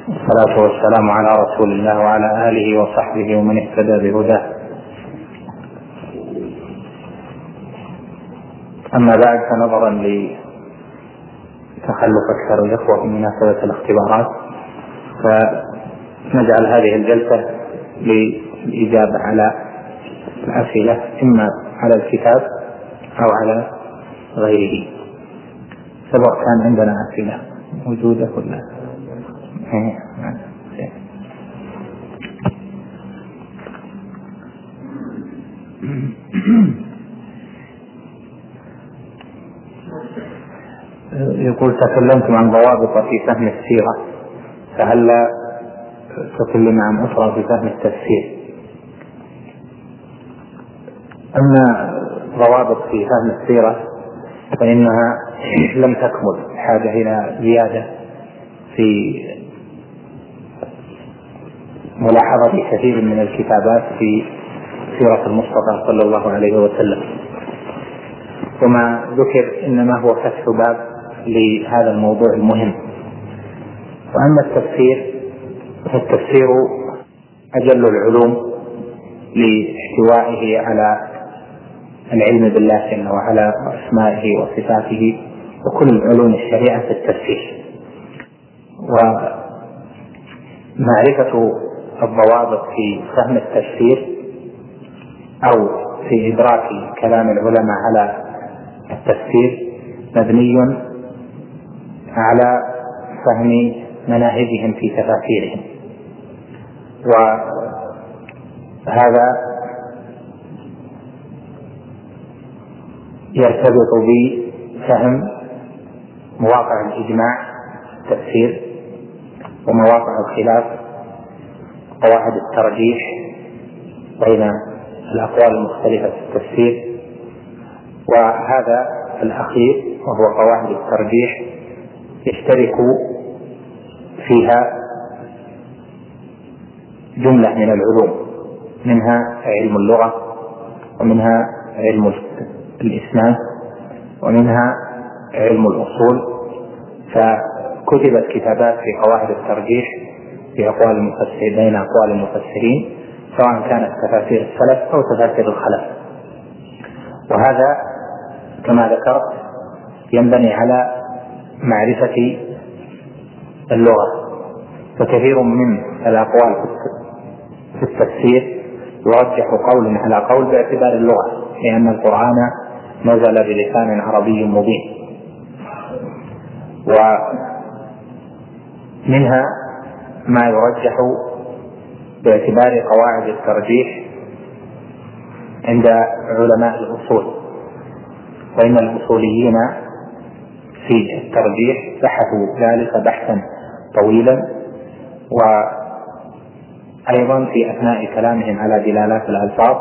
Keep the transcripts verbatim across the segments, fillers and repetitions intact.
والصلاة والسلام على رسول الله وعلى آله وصحبه ومن اهتدى بهداه. أما بعد، فنظرا لتخلف أكثر الإخوة في مناسبة الاختبارات، فنجعل هذه الجلسة للإجابة على الأسئلة إما على الكتاب أو على غيره. سبق كان عندنا أسئلة موجودة كلها. يقول: تكلمتم عن ضوابط في فهم السيرة، فهل تكلم عن أخرى في فهم التفسير؟ أما ضوابط في فهم السيرة فإنها لم تكمل، حاجة إلى زيادة في ملاحظة كثير من الكتابات في سيرة المصطفى صلى الله عليه وسلم، وما ذكر إنما هو فتح باب لهذا الموضوع المهم. وأما التفسير فالتفسير أجل العلوم لاحتوائه على العلم بالله جل وعلا وأسمائه وصفاته وكل علوم الشريعة في التفسير. ومعرفة الضوابط في فهم التفسير أو في إدراك كلام العلماء على التفسير مبني على فهم مناهجهم في تفاسيرهم، وهذا يرتبط بفهم مواقع الإجماع في التفسير ومواقع الخلاف، قواعد الترجيح بين الأقوال المختلفة في التفسير. وهذا الأخير وهو قواعد الترجيح يشترك فيها جملة من العلوم، منها علم اللغة، ومنها علم الإسناد، ومنها علم الأصول. فكتبت كتابات في قواعد الترجيح في أقوال المفسرين بين أقوال المفسرين، سواء كانت تفاسير السلف أو تفاسير الخلف. وهذا كما ذكرت ينبني على معرفة اللغة، فكثير من الأقوال في التفسير يرجح قول على قول باعتبار اللغة، لأن القرآن نزل بلسان عربي مبين. ومنها ما يرجح باعتبار قواعد الترجيح عند علماء الأصول، وإن الأصوليين في الترجيح بحثوا ذلك بحثا طويلا، وأيضا في أثناء كلامهم على دلالات الألفاظ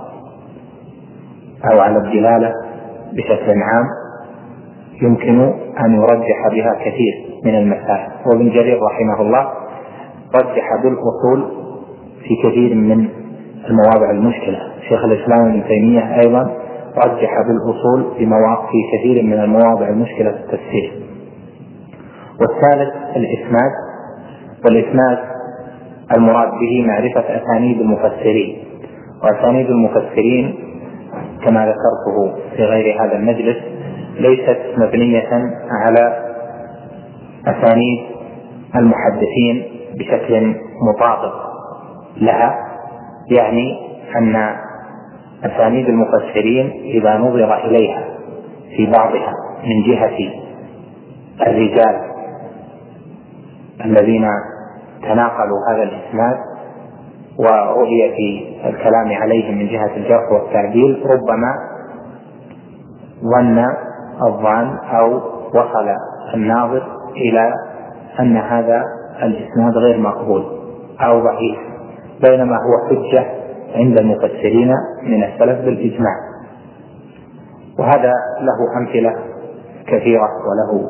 أو على الدلالة بشكل عام يمكن أن يرجح بها كثير من المسائل. وابن جرير رحمه الله رجح بالأصول في كثير من المواضع المشكلة. شيخ الإسلام ابن تيمية أيضا رجح بالأصول في كثير من المواضع المشكلة في التفسير. والثالث الإسناد، والإسناد المراد به معرفة أسانيد المفسرين، وأسانيد المفسرين كما ذكرته في غير هذا المجلس ليست مبنية على أسانيد المحدثين بشكل مطابق لها، يعني أن أسانيد المفسرين إذا نظر إليها في بعضها من جهة الرجال الذين تناقلوا هذا الإسناد ورؤية في الكلام عليهم من جهة الجرح والتعديل، ربما ظن الظان أو وصل الناظر إلى أن هذا الإسناد غير مقبول أو ضعيف، بينما هو حجة عند المفسرين من السلف بالإجماع. وهذا له أمثلة كثيرة وله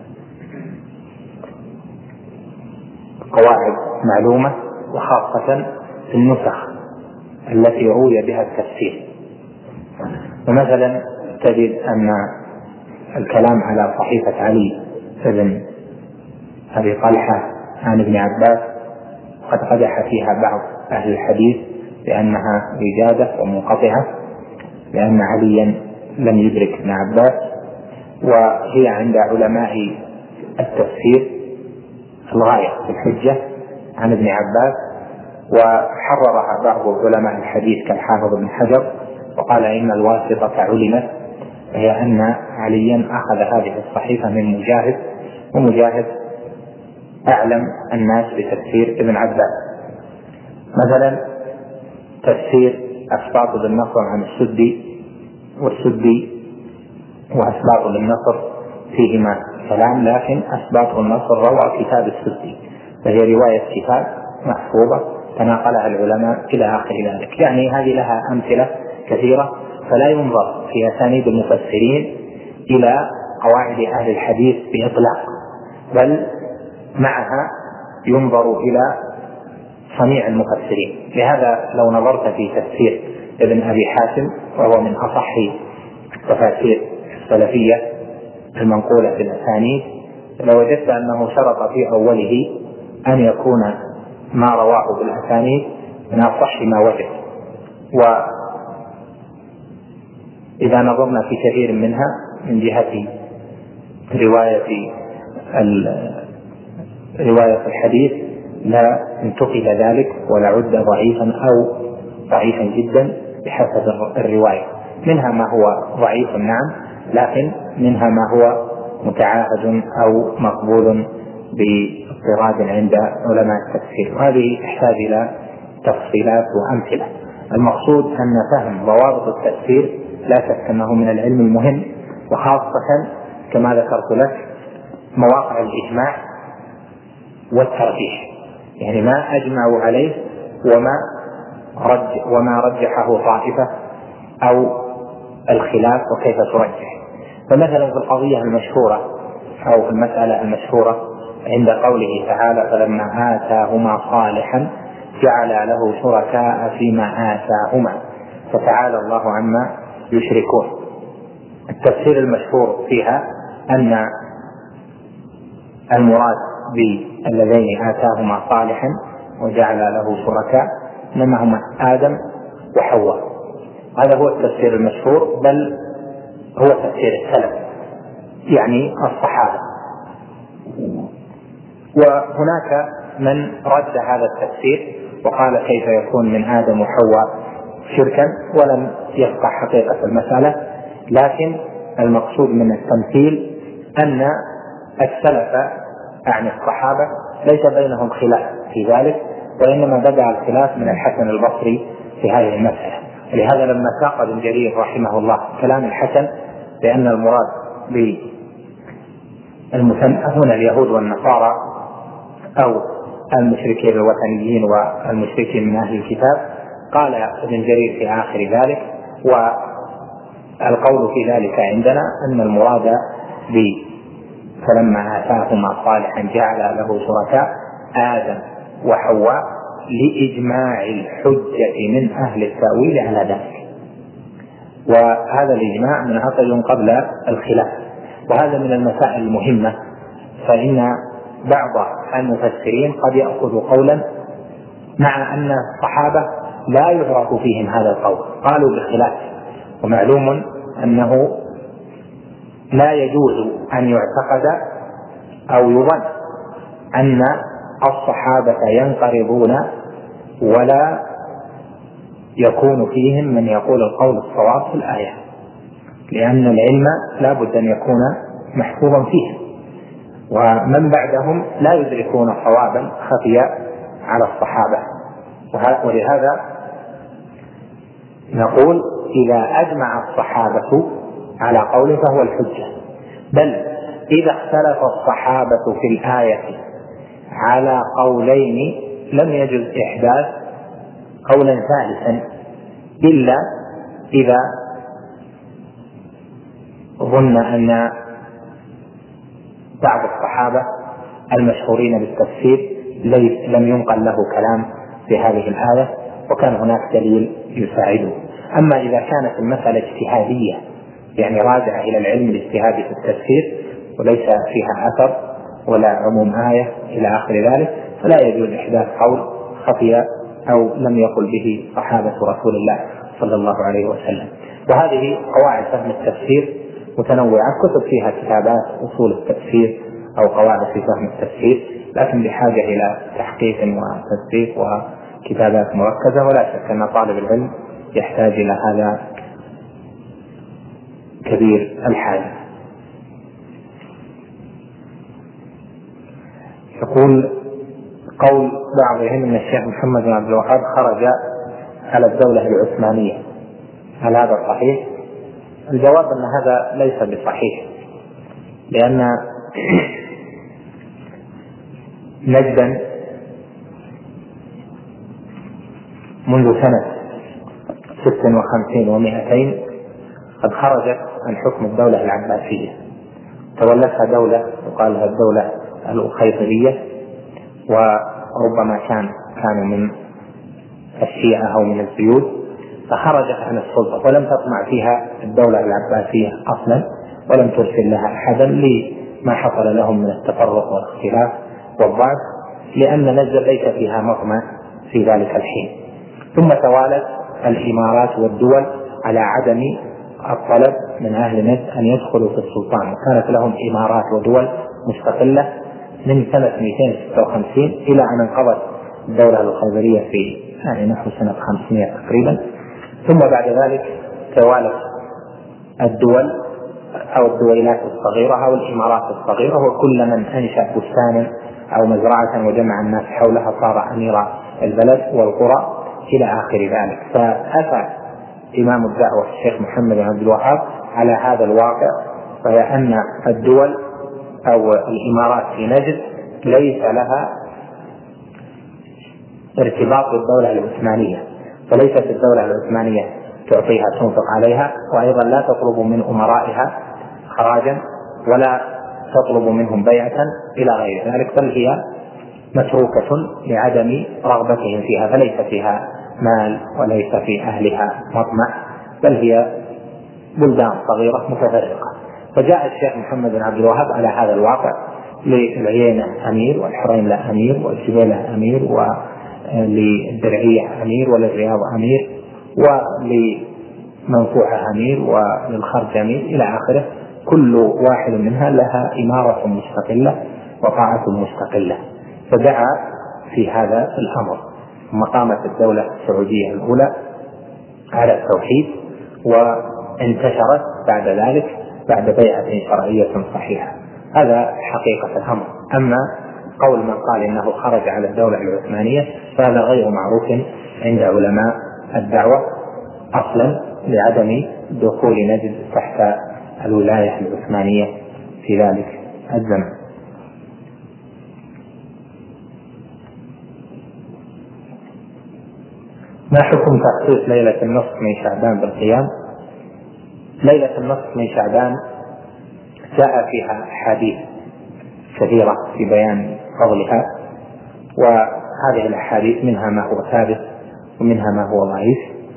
قواعد معلومة، وخاصة في النسخ التي روي بها التفسير. ومثلا تجد أن الكلام على صحيفة علي بن أبي طلحة عن ابن عباس قد قدح فيها بعض أهل الحديث بأنها إجادة ومنقطعة، لأن عليا لم يدرك ابن عباس، وهي عند علماء التفسير الغاية في الحجة عن ابن عباس، وحررها بعض علماء الحديث كالحافظ ابن حجر وقال إن الواسطة علمت، هي أن عليا أخذ هذه الصحيفة من مجاهد، ومجاهد أعلم الناس بتفسير ابن عباس. مثلا تفسير أسباط بن نصر عن السدي، والسدي وأسباط بن نصر فيهما كلام، لكن أسباط بن نصر روى كتاب السدي، فهي رواية كتاب محفوظة تناقلها العلماء إلى آخر ذلك. يعني هذه لها أمثلة كثيرة، فلا ينظر في أسانيد المفسرين إلى قواعد أهل الحديث بإطلاق، بل معها ينظر إلى صنيع المفسرين. لهذا لو نظرت في تفسير ابن أبي حاتم، وهو من أصح التفاسير السلفية المنقولة في الأسانيد، لوجدت أنه شرط في أوله أن يكون ما رواه بالأسانيد من أصح ما وجد، وإذا نظرنا في كثير منها من جهة رواية رواية الحديث لا انتقد ذلك ولا عد ضعيفا أو ضعيفا جدا بحسب الرواية. منها ما هو ضعيف نعم، لكن منها ما هو متعاهد أو مقبول باضطراد عند علماء التفسير، وهذه تحتاج إلى تفصيلات وأمثلة. المقصود أن فهم ضوابط التفسير لا شك أنه من العلم المهم، وخاصة كما ذكرت لك مواقع الإجماع والترجيح، يعني ما أجمعوا عليه وما رج وما رجحه طائفة أو الخلاف وكيف ترجح. فمثلا في القضية المشهورة أو في المسألة المشهورة عند قوله تعالى فلما آتاهما صالحا جعل له شركاء فيما آتاهما فتعالى الله عما يشركون. التفسير المشهور فيها أن المراد بالذين آتاهما صالحا وجعل له شركاء إنما هما آدم وحواء، هذا هو التفسير المشهور، بل هو تفسير السلف يعني الصحابة. وهناك من رد هذا التفسير وقال كيف يكون من آدم وحواء شركا، ولم يفقه حقيقة المسألة، لكن المقصود من التمثيل أن السلف عن الصحابة ليس بينهم خلاف في ذلك، وإنما بدأ الخلاف من الحسن البصري في هذه المسألة. ولهذا لما ساق ابن جرير رحمه الله كلام الحسن بأن المراد بالمثنى اليهود والنصارى أو المشركين الوثنيين والمشركين من أهل الكتاب، قال ابن جرير في آخر ذلك والقول في ذلك عندنا أن المراد ب فلما آتاهما صالحا جعل له شركاء آدم وحواء لإجماع الحجة من أهل التأويل على ذلك، وهذا الإجماع منعقد قبل الخلاف. وهذا من المسائل المهمة، فإن بعض المفسرين قد يأخذ قولا مع أن الصحابة لا يعرف فيهم هذا القول، قالوا بالخلاف، ومعلوم أنه لا يجوز أن يعتقد أو يظن أن الصحابة ينقرضون ولا يكون فيهم من يقول القول الصواب في الآية، لأن العلم لا بد أن يكون محفوظا فيه، ومن بعدهم لا يدركون صوابا خفيا على الصحابة. ولهذا نقول إذا أجمع الصحابة على قول فهو الحجة، بل إذا اختلف الصحابة في الآية على قولين لم يجوز إحداث قولا ثالثا إلا إذا ظن أن بعض الصحابة المشهورين بالتفسير لم ينقل له كلام في هذه الآية وكان هناك دليل يساعده. أما إذا كانت المسألة اجتهادية يعني راجعة إلى العلم الاجتهادي في التفسير وليس فيها أثر ولا عموم آية إلى آخر ذلك، فلا يجوز إحداث قول خفي أو لم يقل به صحابة رسول الله صلى الله عليه وسلم. وهذه قواعد فهم التفسير متنوعة، كتب فيها كتابات أصول التفسير أو قواعد في فهم التفسير، لكن بحاجة إلى تحقيق وتدقيق وكتابات مركزة، ولا شك أن طالب العلم يحتاج إلى هذا كبير الحاجة. يقول قول بعضهم أن الشيخ محمد بن عبد الوهاب خرج على الدولة العثمانية، هل هذا صحيح؟ الجواب أن هذا ليس بصحيح، لأن نجدا منذ سنة ست وخمسين ومائتين قد خرجت عن حكم الدولة العباسية، تولتها دولة يقال لها الدولة الخيبرية، وربما كان كانوا من الشيعة أو من الزيود، فخرجت عن السلطة ولم تطمع فيها الدولة العباسية أصلا، ولم ترسل لها أحدا لما حصل لهم من التفرق والاختلاف والضعف، لأن نجد ليس فيها مطمع في ذلك الحين. ثم توالت الإمارات والدول على عدم الطلب من أهل نجد أن يدخلوا في السلطان، وكانت لهم إمارات ودول مستقلة من سنة اثنين وستين وخمسين إلى أن انقضت الدولة الخيبرية في يعني نحو سنة خمسمائة تقريبا. ثم بعد ذلك توالت الدول أو الدويلات الصغيرة أو الإمارات الصغيرة، وكل من أنشأ بستانا أو مزرعة وجمع الناس حولها صار أمير البلد والقرى إلى آخر ذلك. فأتى إمام الدعوة الشيخ محمد بن عبد الوهاب على هذا الواقع، وهي أن الدول أو الإمارات في نجد ليس لها ارتباط بالدولة العثمانية، فليست الدولة العثمانية تعطيها تنفق عليها، وأيضا لا تطلب من أمرائها خراجا ولا تطلب منهم بيعة إلى غير ذلك، بل هي متروكة لعدم رغبتهم فيها، فليس فيها مال وليس في أهلها مطمع، بل هي بلدان صغيرة متفرقة. فجاء الشيخ محمد بن عبد الوهاب على هذا الواقع، للعيينة أمير، والحرين له أمير، والجبيلة أمير، وللدرعية أمير، وللرياض أمير، ولمنفوعة أمير، وللخرج أمير إلى آخره، كل واحد منها لها إمارة مستقلة وطاعة مستقلة. فدعا في هذا الأمر، ثم قامت الدولة السعودية الأولى على التوحيد، وانتشرت بعد ذلك بعد بيعة شرعية صحيحة. هذا حقيقة الأمر. أما قول من قال إنه خرج على الدولة العثمانية فهذا غير معروف عند علماء الدعوة أصلا، لعدم دخول نجد تحت الولاية العثمانية في ذلك الزمن. ما حكم تخصيص ليلة النصف من شعبان بالقيام؟ ليلة النصف من شعبان جاء فيها أحاديث كثيرة في بيان فضلها، وهذه الأحاديث منها ما هو ثابت ومنها ما هو ضعيف،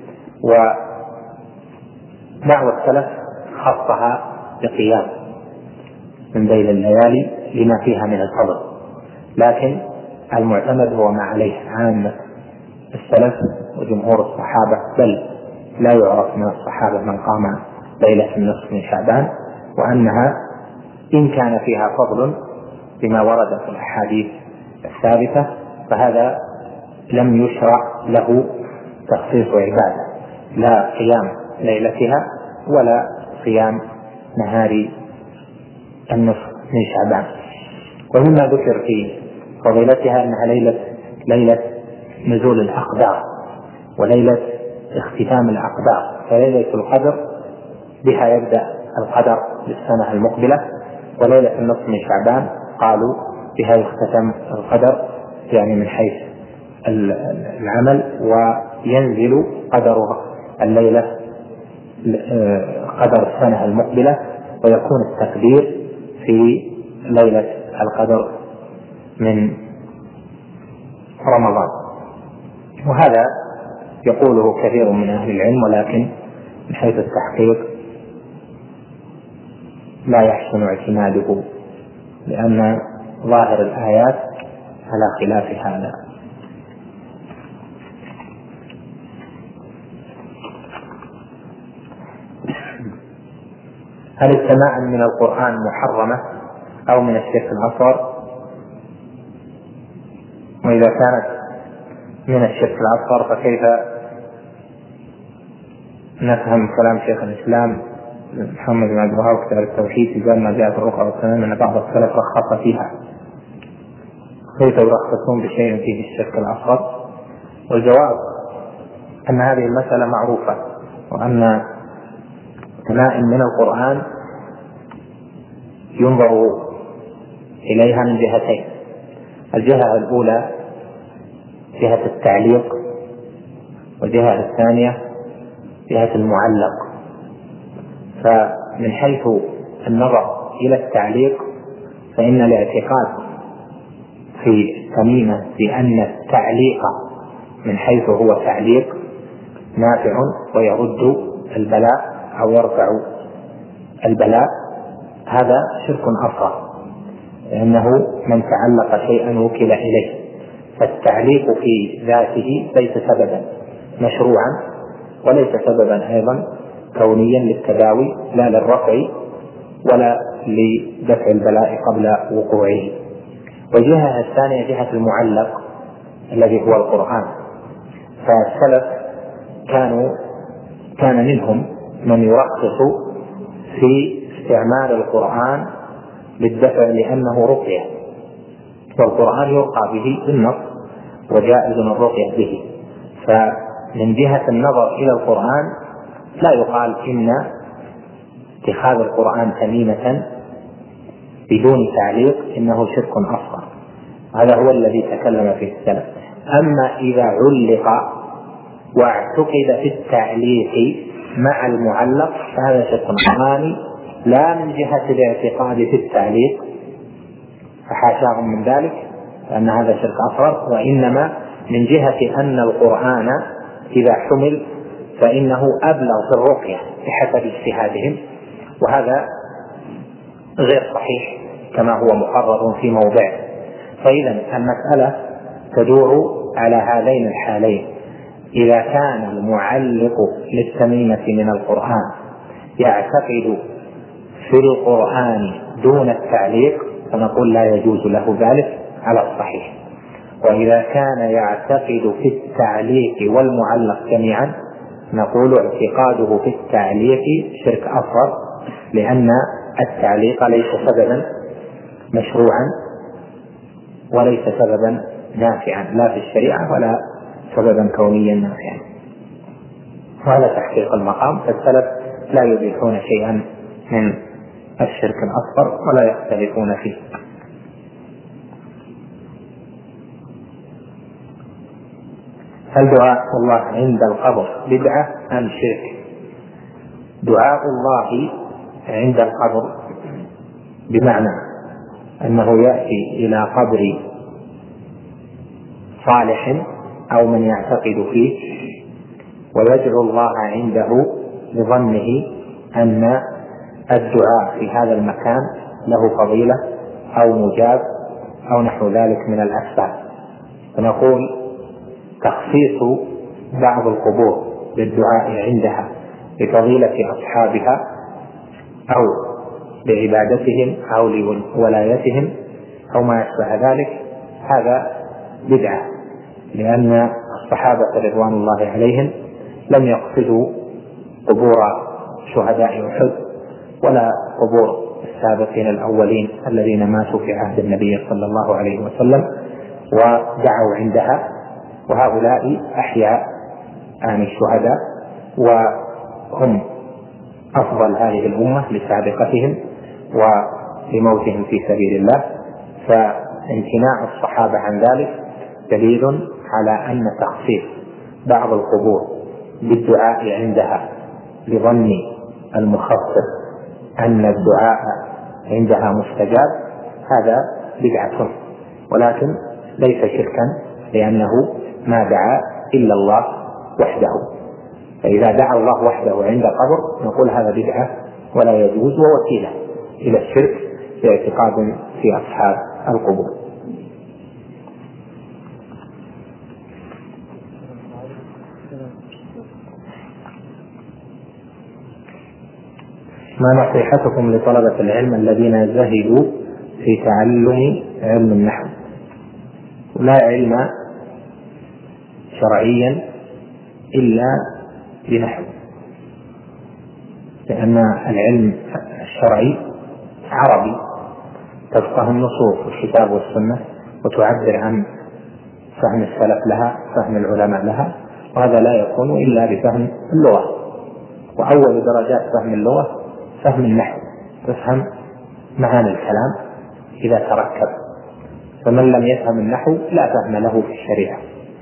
وبعض السلف خصها بقيام من بين الليالي لما فيها من الفضل، لكن المعتمد هو ما عليه عامة السلف وجمهور الصحابة، بل لا يعرف من الصحابة من قام ليلة النصف من شعبان، وأنها إن كان فيها فضل بما ورد في الأحاديث الثابتة فهذا لم يشرع له تخصيص عبادة، لا قيام ليلتها ولا صيام نهار النصف من شعبان. ومما ذكر في فضيلتها أنها ليلة ليلة نزول الأقدار وليلة اختتام الأقدار، فليلة القدر بها يبدأ القدر للسنة المقبلة، وليلة النصف من شعبان قالوا بها يختتم القدر يعني من حيث العمل، وينزل قدر الليلة قدر السنة المقبلة، ويكون التقدير في ليلة القدر من رمضان. وهذا يقوله كثير من أهل العلم، ولكن من حيث التحقيق لا يحسن اعتماده، لأن ظاهر الآيات على خلاف هذا. هل السماع من القرآن محرمة أو من الشرك الأصغر؟ وإذا كانت من الشرك الأصغر فكيف نفهم كلام شيخ الإسلام محمد بن عبد الوهاب كتاب التوحيد في باب ما جاء في الرقى والسنن أن بعض السلف رخص فيها، كيف يرخصون بشيء فيه الشرك الأصغر؟ والجواب أن هذه المسألة معروفة، وأن سماع من القرآن ينظر إليها من جهتين. الجهة الأولى جهة التعليق، والجهة الثانية جهة المعلق. فمن حيث النظر إلى التعليق فإن الاعتقاد في التميمة بأن التعليق من حيث هو تعليق نافع ويرد البلاء أو يرفع البلاء هذا شرك أصغر، لأنه من تعلق شيئا وكل إليه، فالتعليق في ذاته ليس سببا مشروعا وليس سببا أيضا كونيا للتداوي لا للرفع ولا لدفع البلاء قبل وقوعه. والجهة الثانية جهة المعلق الذي هو القرآن. فالسلف كانوا كان منهم من يرخص في استعمال القرآن للدفع لأنه رقية، والقرآن يرقى به بالنص وجائز الرقية به. فمن جهة النظر إلى القرآن لا يقال إن اتخاذ القرآن تميمة بدون تعليق إنه شرك أصغر، هذا هو الذي تكلم فيه السلف. أما إذا علق واعتقد في التعليق مع المعلق فهذا شرك ثاني، لا من جهة الاعتقاد في التعليق فحاشاهم من ذلك لأن هذا شرك أصغر، وإنما من جهة أن القرآن إذا حمل فإنه أبلغ في الرقية بحسب اجتهادهم، وهذا غير صحيح كما هو مقرر في موضعه. فإذا المسألة تدور على هذين الحالين: إذا كان المعلق للتميمة من القرآن يعتقد في القرآن دون التعليق فنقول لا يجوز له ذلك على الصحيح، وإذا كان يعتقد في التعليق والمعلق جميعا نقول اعتقاده في التعليق شرك أصغر، لأن التعليق ليس سببا مشروعا وليس سببا نافعا لا في الشريعة ولا سببا كونيا نافعا، وهذا تحقيق المقام. فالسلف لا يبيحون شيئا من الشرك الأصغر ولا يختلفون فيه. هل دعاء الله عند القبر بدعة أم شرك؟ دعاء الله عند القبر بمعنى أنه يأتي إلى قبر صالح أو من يعتقد فيه ويدعو الله عنده بظنه أن الدعاء في هذا المكان له فضيلة أو مجاب أو نحو ذلك من الأسباب. فنقول تخصيص بعض القبور بالدعاء عندها بفضيلة أصحابها أو بعبادتهم أو لولايتهم أو ما يشبه ذلك هذا بدعة، لأن الصحابة رضوان الله عليهم لم يقصدوا قبور شهداء أحد ولا قبور السابقين الأولين الذين ماتوا في عهد النبي صلى الله عليه وسلم ودعوا عندها، وهؤلاء أحياء عن الشهداء وهم أفضل هذه الأمة لسابقتهم ولموتهم في سبيل الله. فامتناع الصحابة عن ذلك دليل على أن تخصيص بعض القبور بالدعاء عندها لظن المخصص أن الدعاء عندها مستجاب هذا بدعة، ولكن ليس شركا، لأنه ما دعا إلا الله وحده. فإذا دعا الله وحده عند قبر نقول هذا بدعة ولا يجوز ووسيلة إلى الشرك باعتقاد في أصحاب القبور. ما نصيحتكم لطلبة العلم الذين زهدوا في تعلم علم النحو؟ لا علم شرعيا إلا بنحو، لأن العلم الشرعي عربي، تفقه النصوص والكتاب والسنة وتعبر عن فهم السلف لها، فهم العلماء لها، وهذا لا يكون إلا بفهم اللغة. وأول درجات فهم اللغة فهم النحو، تفهم معاني الكلام إذا تركب، فمن لم يفهم النحو لا فهم له في الشريعة.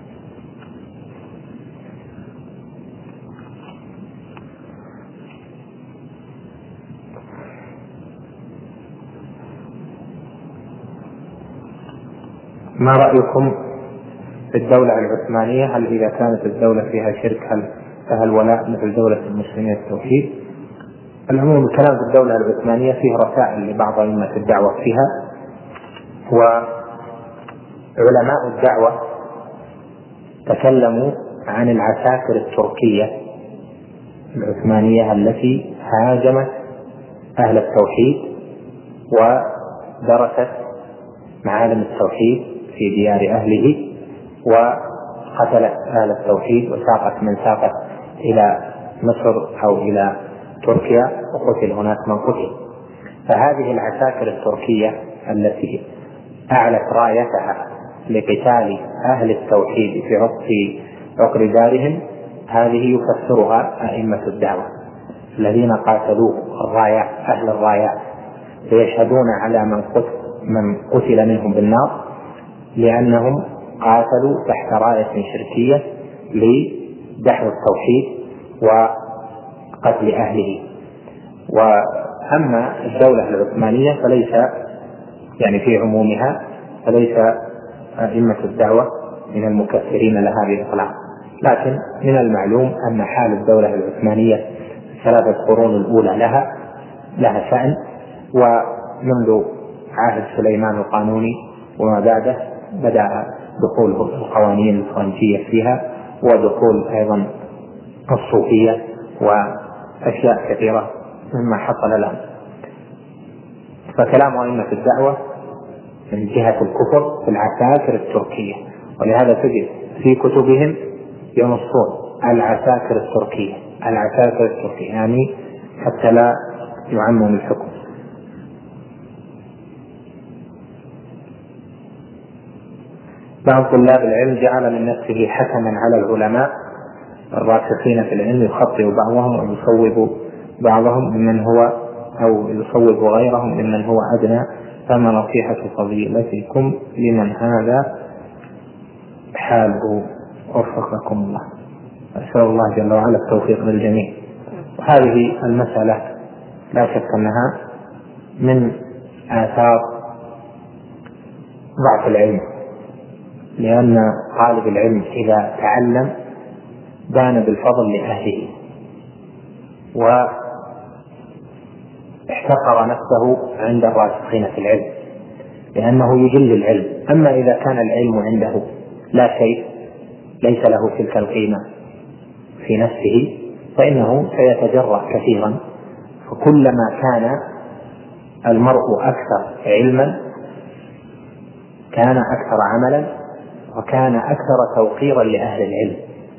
ما رأيكم في الدولة العثمانية؟ هل إذا كانت الدولة فيها شرك هل فهل ولاء مثل دولة المسلمين التوحيد؟ العموم الكلام في الدولة العثمانية فيه رسائل لبعض أئمة الدعوة فيها، وعلماء الدعوة تكلموا عن العساكر التركية العثمانية التي هاجمت أهل التوحيد ودرست معالم التوحيد في ديار أهله، وقتلت أهل التوحيد وساقت من ساقت إلى مصر أو إلى تركيا، وقتل هناك من قتل. فهذه العساكر التركية التي أعلت رايتها لقتال أهل التوحيد في عقر دارهم، هذه يفسرها أئمة الدعوة الذين قاتلوا الرايات أهل الرايات، فيشهدون على من قتل, من قتل منهم بالنار لأنهم قاتلوا تحت راية شركية لدحو التوحيد وقتل أهله. وأما الدولة العثمانية فليس يعني في عمومها فليس أئمة الدعوة من المكفرين لها بإطلاق، لكن من المعلوم أن حال الدولة العثمانية الثلاثة قرون الأولى لها لها شأن، ومنذ عهد سليمان القانوني وما بعده بدأ دخول القوانين الفرنسية فيها، ودخول أيضا الصوفية وأشياء كثيرة مما حصل لهم. فكلام أئمة الدعوة من جهة الكفر في العساكر التركية، ولهذا تجد في كتبهم ينصون العساكر التركية العساكر التركية يعني حتى لا يعمم الحكم. بعض طلاب العلم جعل من نفسه حكما على العلماء الراسخين في العلم، يخطئ بعضهم ويصوب بعضهم ممن هو أو يصوب غيرهم ممن هو أدنى، فما نصيحة فضيلتكم لمن هذا حاله؟ وفقكم الله. أسأل الله جل وعلا التوفيق للجميع. وهذه المسألة لا شك أنها من آثار ضعف العلم، لأن طالب العلم إذا تعلم بان بالفضل لأهله واحتقر نفسه عند الراسخين في العلم، لأنه يجل العلم. أما إذا كان العلم عنده لا شيء، ليس له تلك القيمة في نفسه، فإنه سيتجرأ كثيرا. فكلما كان المرء أكثر علما كان أكثر عملا وكان أكثر توقيرا لأهل العلم.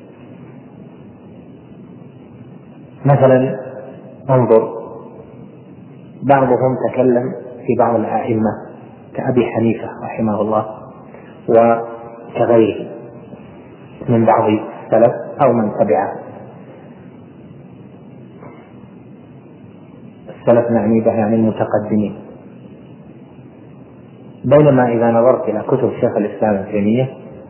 مثلا انظر، بعضهم تكلم في بعض الأئمة كأبي حنيفة رحمه الله وكغيره من بعض السلف أو من تبعه السلف، نعني به يعني المتقدمين. بينما إذا نظرت إلى كتب شيخ الإسلام ابن تيمية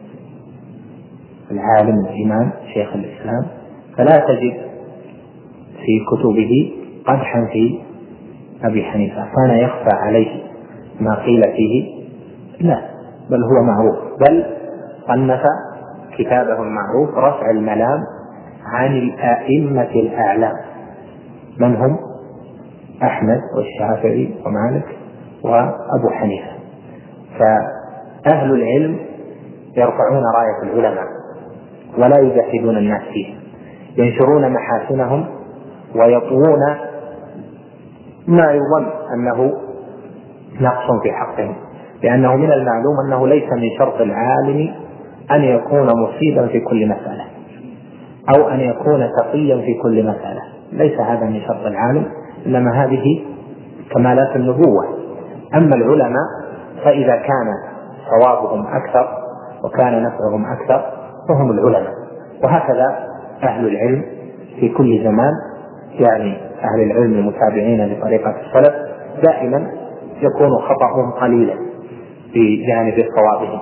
العالم الإمام شيخ الإسلام فلا تجد في كتبه قدحا في أبي حنيفة كان يخفى عليه ما قيل فيه، لا، بل هو معروف، بل صنف كتابه المعروف رفع الملام عن الأئمة الأعلام من هم أحمد والشافعي ومالك وأبو حنيفة. فأهل العلم يرفعون راية العلماء ولا يجحدون الناس فيه، ينشرون محاسنهم ويطوون ما يظن أنه نقص في حقهم، لأنه من المعلوم أنه ليس من شرط العالم أن يكون مصيبا في كل مسألة أو أن يكون تقيا في كل مسألة، ليس هذا من شرط العالم، إنما هذه كمالات النبوة. أما العلماء فإذا كان صوابهم أكثر وكان نفعهم أكثر فهم العلماء. وهكذا أهل العلم في كل زمان، يعني أهل العلم المتابعين لطريقة السلف دائما يكون خطأهم قليلا في جانب صوابهم.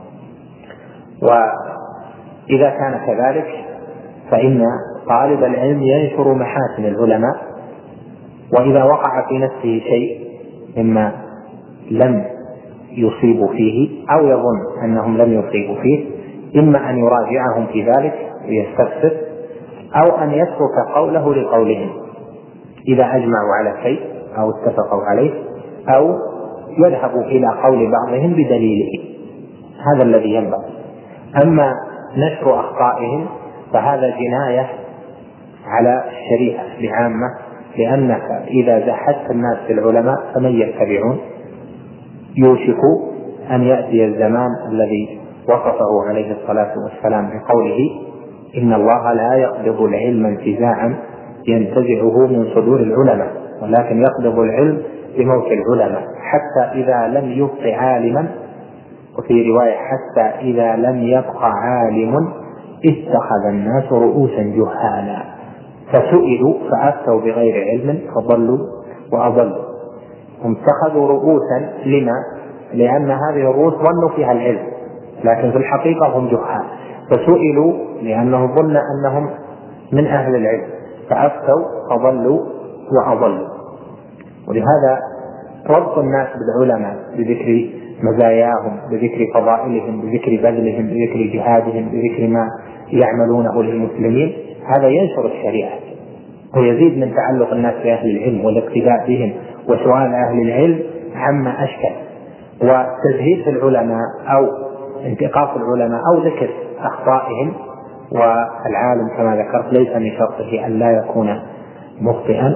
وإذا كان كذلك فإن طالب العلم ينشر محاسن العلماء، وإذا وقع في نفسه شيء مما لم يصيبوا فيه أو يظن أنهم لم يصيبوا فيه، إما أن يراجعهم في ذلك ويستفسر، أو أن يترك قوله لقولهم إذا أجمعوا على شيء أو اتفقوا عليه، أو يذهبوا إلى قول بعضهم بدليله. هذا الذي ينبغي. أما نشر أخطائهم فهذا جناية على الشريعة بعامة، لأنك إذا زحدت الناس في العلماء فمن يتبعون؟ يوشك أن يأتي الزمان الذي وصفه عليه الصلاة والسلام بقوله إن الله لا يقبض العلم انتزاعا ينتزعه من صدور العلماء، ولكن يقبض العلم بموت العلماء، حتى إذا لم يبق عالما، وفي رواية حتى إذا لم يبق عالم اتخذ الناس رؤوسا جهالا فسئلوا فأفتوا بغير علم فضلوا وأضلوا. هم اتخذوا رؤوسا لما؟ لأن هذه الرؤوس ظنوا فيها العلم، لكن في الحقيقة هم جهال، فسئلوا لأنهم ظن أنهم من أهل العلم فأفتوا فضلوا وأضلوا. ولهذا ربط الناس بالعلماء بذكر مزاياهم، بذكر فضائلهم، بذكر بذلهم، بذكر جهادهم، بذكر ما يعملونه للمسلمين، هذا ينشر الشريعة ويزيد من تعلق الناس بأهل العلم والاقتداء بهم وسؤال أهل العلم عما أشكل. وتزهيد العلماء أو انتقاص العلماء أو ذكر أخطائهم، والعالم كما ذكرت ليس من شرطه أن لا يكون مخطئا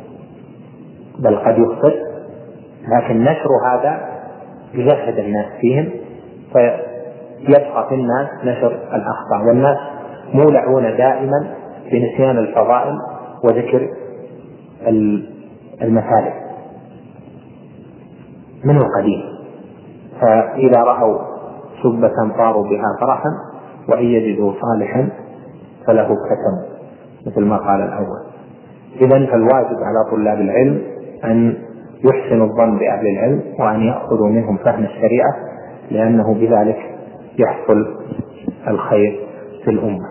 بل قد يخطئ، لكن نشر هذا يزهد الناس فيهم فيبقى في الناس نشر الأخطاء، والناس مولعون دائما بنسيان الفضائل وذكر المثالب من القديم، فإذا رأوا سبة طاروا بها فرحا وإن يجدوا صالحا فله كتم، مثل ما قال الأول. إذن فالواجب على طلاب العلم أن يحسنوا الظن بأهل العلم وأن يأخذوا منهم فهم الشريعة، لأنه بذلك يحصل الخير في الأمة.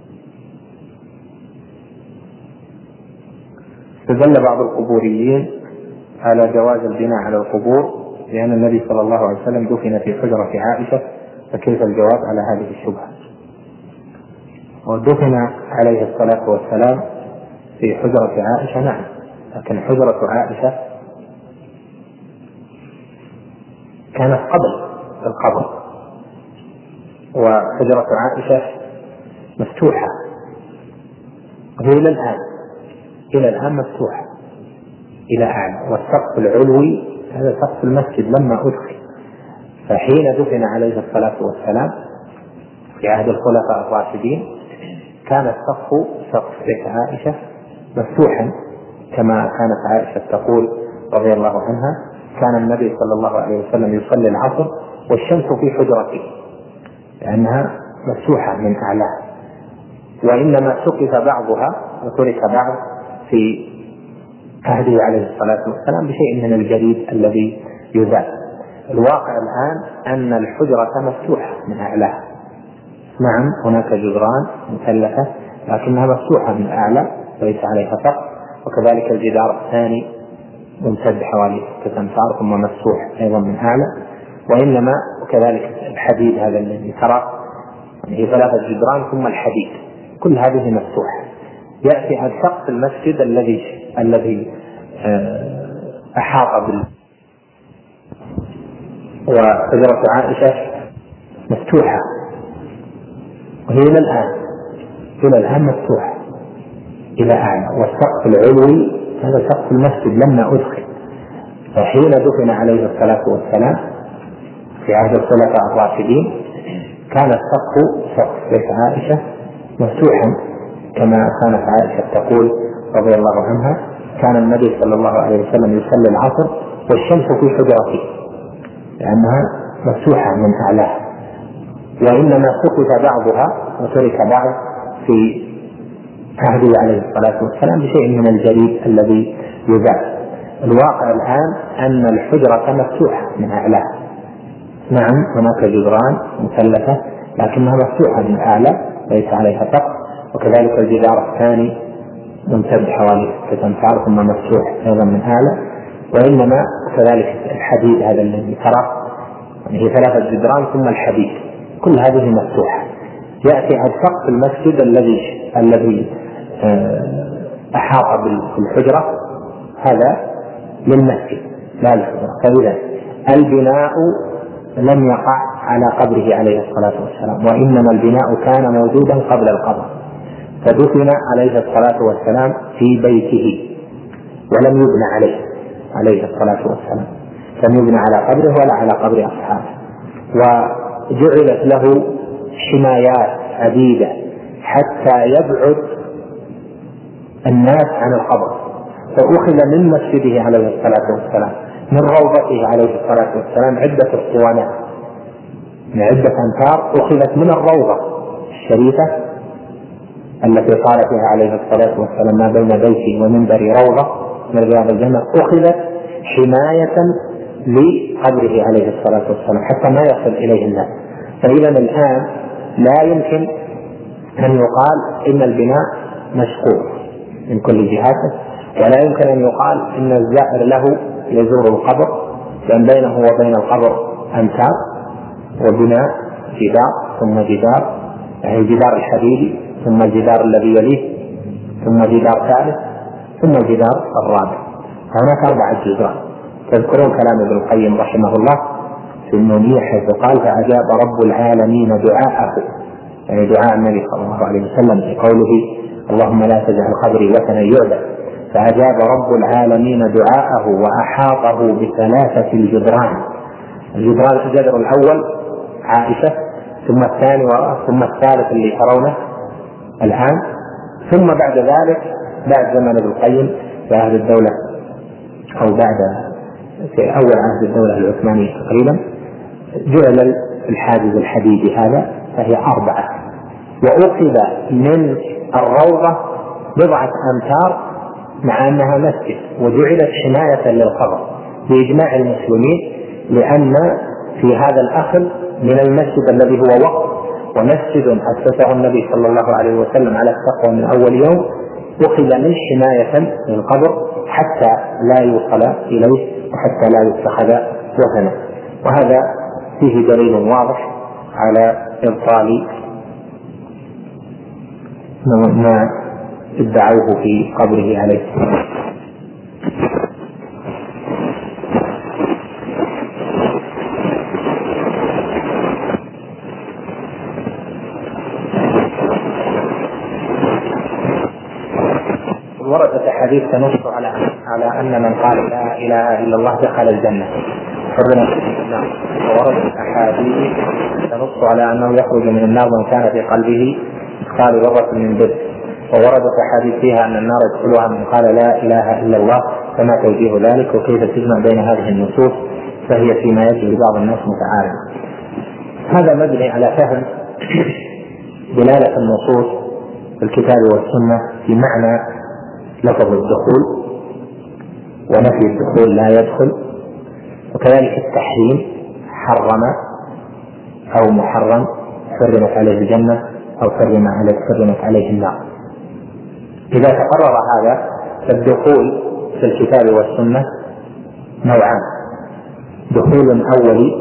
استدل بعض القبوريين على جواز البناء على القبور لأن النبي صلى الله عليه وسلم دفن في حجرة عائشة، فكيف الجواب على هذه الشبهة؟ ودفن عليه الصلاة والسلام في حجرة عائشة، نعم، لكن حجرة عائشة كانت قبل القبر، وحجرة عائشة مفتوحة وهي إلى الآن إلى الآن مفتوحة إلى أعلى، والسقف العلوي هذا سقف المسجد لما أدخل. فحين دفن عليه الصلاة والسلام في عهد الخلفاء الراشدين كان السقف سقف بيت عائشة مفتوحا، كما كانت عائشة تقول رضي الله عنها كان النبي صلى الله عليه وسلم يصلي العصر والشمس في حجرته، لأنها مفتوحة من أعلاه، وإنما سقف بعضها وترك بعض في عهده عليه الصلاة والسلام بشيء من الجريد الذي يزال. الواقع الآن أن الحجرة مفتوحة من أعلاها، نعم هناك جدران مثلثة لكنها مفتوحة من أعلى وليس عليها سقف، وكذلك الجدار الثاني ممتد حوالي ستة أمتار ثم مفتوح أيضا من أعلى، وإنما وكذلك الحديد هذا الذي ترى هي ثلاثة جدران ثم الحديد كل هذه مفتوحة. يأتي عن سقف المسجد الذي الذي أحاط بال وحجرة عائشة مفتوحة وهي إلى الآن إلى الآن مفتوحة إلى أعلى، والسقف العلوي هذا سقف المسجد لما أدخل. فحين دفن عليه الصلاة والسلام في عهد الخلفاء الراشدين كان السقف سقف بيت عائشة مفتوحا، كما كانت عائشة تقول رضي الله عنها: كان النبي صلى الله عليه وسلم يصلي العصر والشمس في حجرته، لأنها مفتوحة من أعلاها، وإنما سقف بعضها وترك بعض في عهده عليه الصلاة والسلام بشيء من الجليد الذي يذاب. الواقع الآن أن الحجرة مفتوحة من أعلاها، نعم هناك جدران مثلثة لكنها مفتوحة من أعلى ليس عليها سقف، وكذلك الجدار الثاني ممتد حوالي ستة أمتار ثم مفتوح أيضا من أعلى، وإنما كذلك الحديد هذا الذي ترى يعني هي ثلاثة جدران ثم الحديد كل هذه مفتوحة. يأتي على سقف المسجد الذي الذي أحاط بالحجرة هذا للمسجد لا للحجرة، فإذا البناء لم يقع على قبره عليه الصلاة والسلام، وإنما البناء كان موجودا قبل القبر، فدفن عليه الصلاة والسلام في بيته ولم يبنى عليه عليه الصلاة والسلام، لم يبنى على قبره ولا على قبر أصحابه، وجعلت له حمايات عديدة حتى يبعد الناس عن القبر. فأخذ من مسجده عليه الصلاة والسلام من روضته عليه الصلاة والسلام عدة اسطوانات من عدة أمتار أخذت من الروضة الشريفة التي قال فيها عليه الصلاة والسلام: ما بين بيتي ومنبري روضة من رياض الجنة، أخذت حماية لقبره عليه الصلاة والسلام حتى ما يصل إليه الناس. فإذا الآن لا يمكن أن يقال إن البناء مشقوق من كل جهاته، ولا يمكن أن يقال إن الزائر له يزور القبر، لأن بينه وبين القبر أمتار وبناء جدار ثم جدار، يعني جدار الحديد ثم الجدار الذي يليه ثم جدار ثالث ثم الجدار الرابع، هناك أربعة جدران. تذكرون كلام ابن القيم رحمه الله في النونية حيث قال: فأجاب رب العالمين دعاءه، يعني دعاء النبي صلى الله عليه وسلم في قوله: اللهم لا تجعل قبري وثنا يعبد. فأجاب رب العالمين دعاءه وأحاطه بثلاثة الجدران. الجدران الجدر الأول عائشة، ثم الثاني وراء، ثم الثالث اللي ترونه الآن، ثم بعد ذلك بعد زمن ابن القيم في عهد الدولة أو بعد في أول عهد الدولة العثمانية تقريبا جعل الحاجز الحديدي هذا، فهي أربعة، وأخذ من الروضة بضعة أمتار مع أنها مسجد، وجعلت حماية للقبر بإجماع المسلمين، لأن في هذا الأخذ من المسجد الذي هو وقف ومسجد أسسه النبي صلى الله عليه وسلم على التقوى من أول يوم، أخذ من حماية للقبر حتى لا يوصل إليه وحتى لا يتخذ وثنا. وهذا فيه دليل واضح على إبطال ما ادعوه في قبره عليه السلام. وردت أحاديث تنص على على أن من قال لا إله إلا الله دخل الجنة، ووردت أحاديث تنص على أنه يخرج من النار من كان في قلبه مثقال ذرة من بر، ووردت أحاديث فيها أن النار يدخلها من قال لا إله إلا الله، فما توجيه ذلك وكيف تجمع بين هذه النصوص، فهي فيما يجري لبعض الناس متعارض. هذا مبني على فهم دلالة النصوص في الكتاب والسنة في معنى لفظ الدخول ونفي الدخول لا يدخل، وكذلك التحريم حرم أو محرم، حرمت عليه الجنة أو حرم عليه حرمت عليه النار. إذا تقرر هذا فالدخول في الكتاب والسنة نوعان: دخول أولي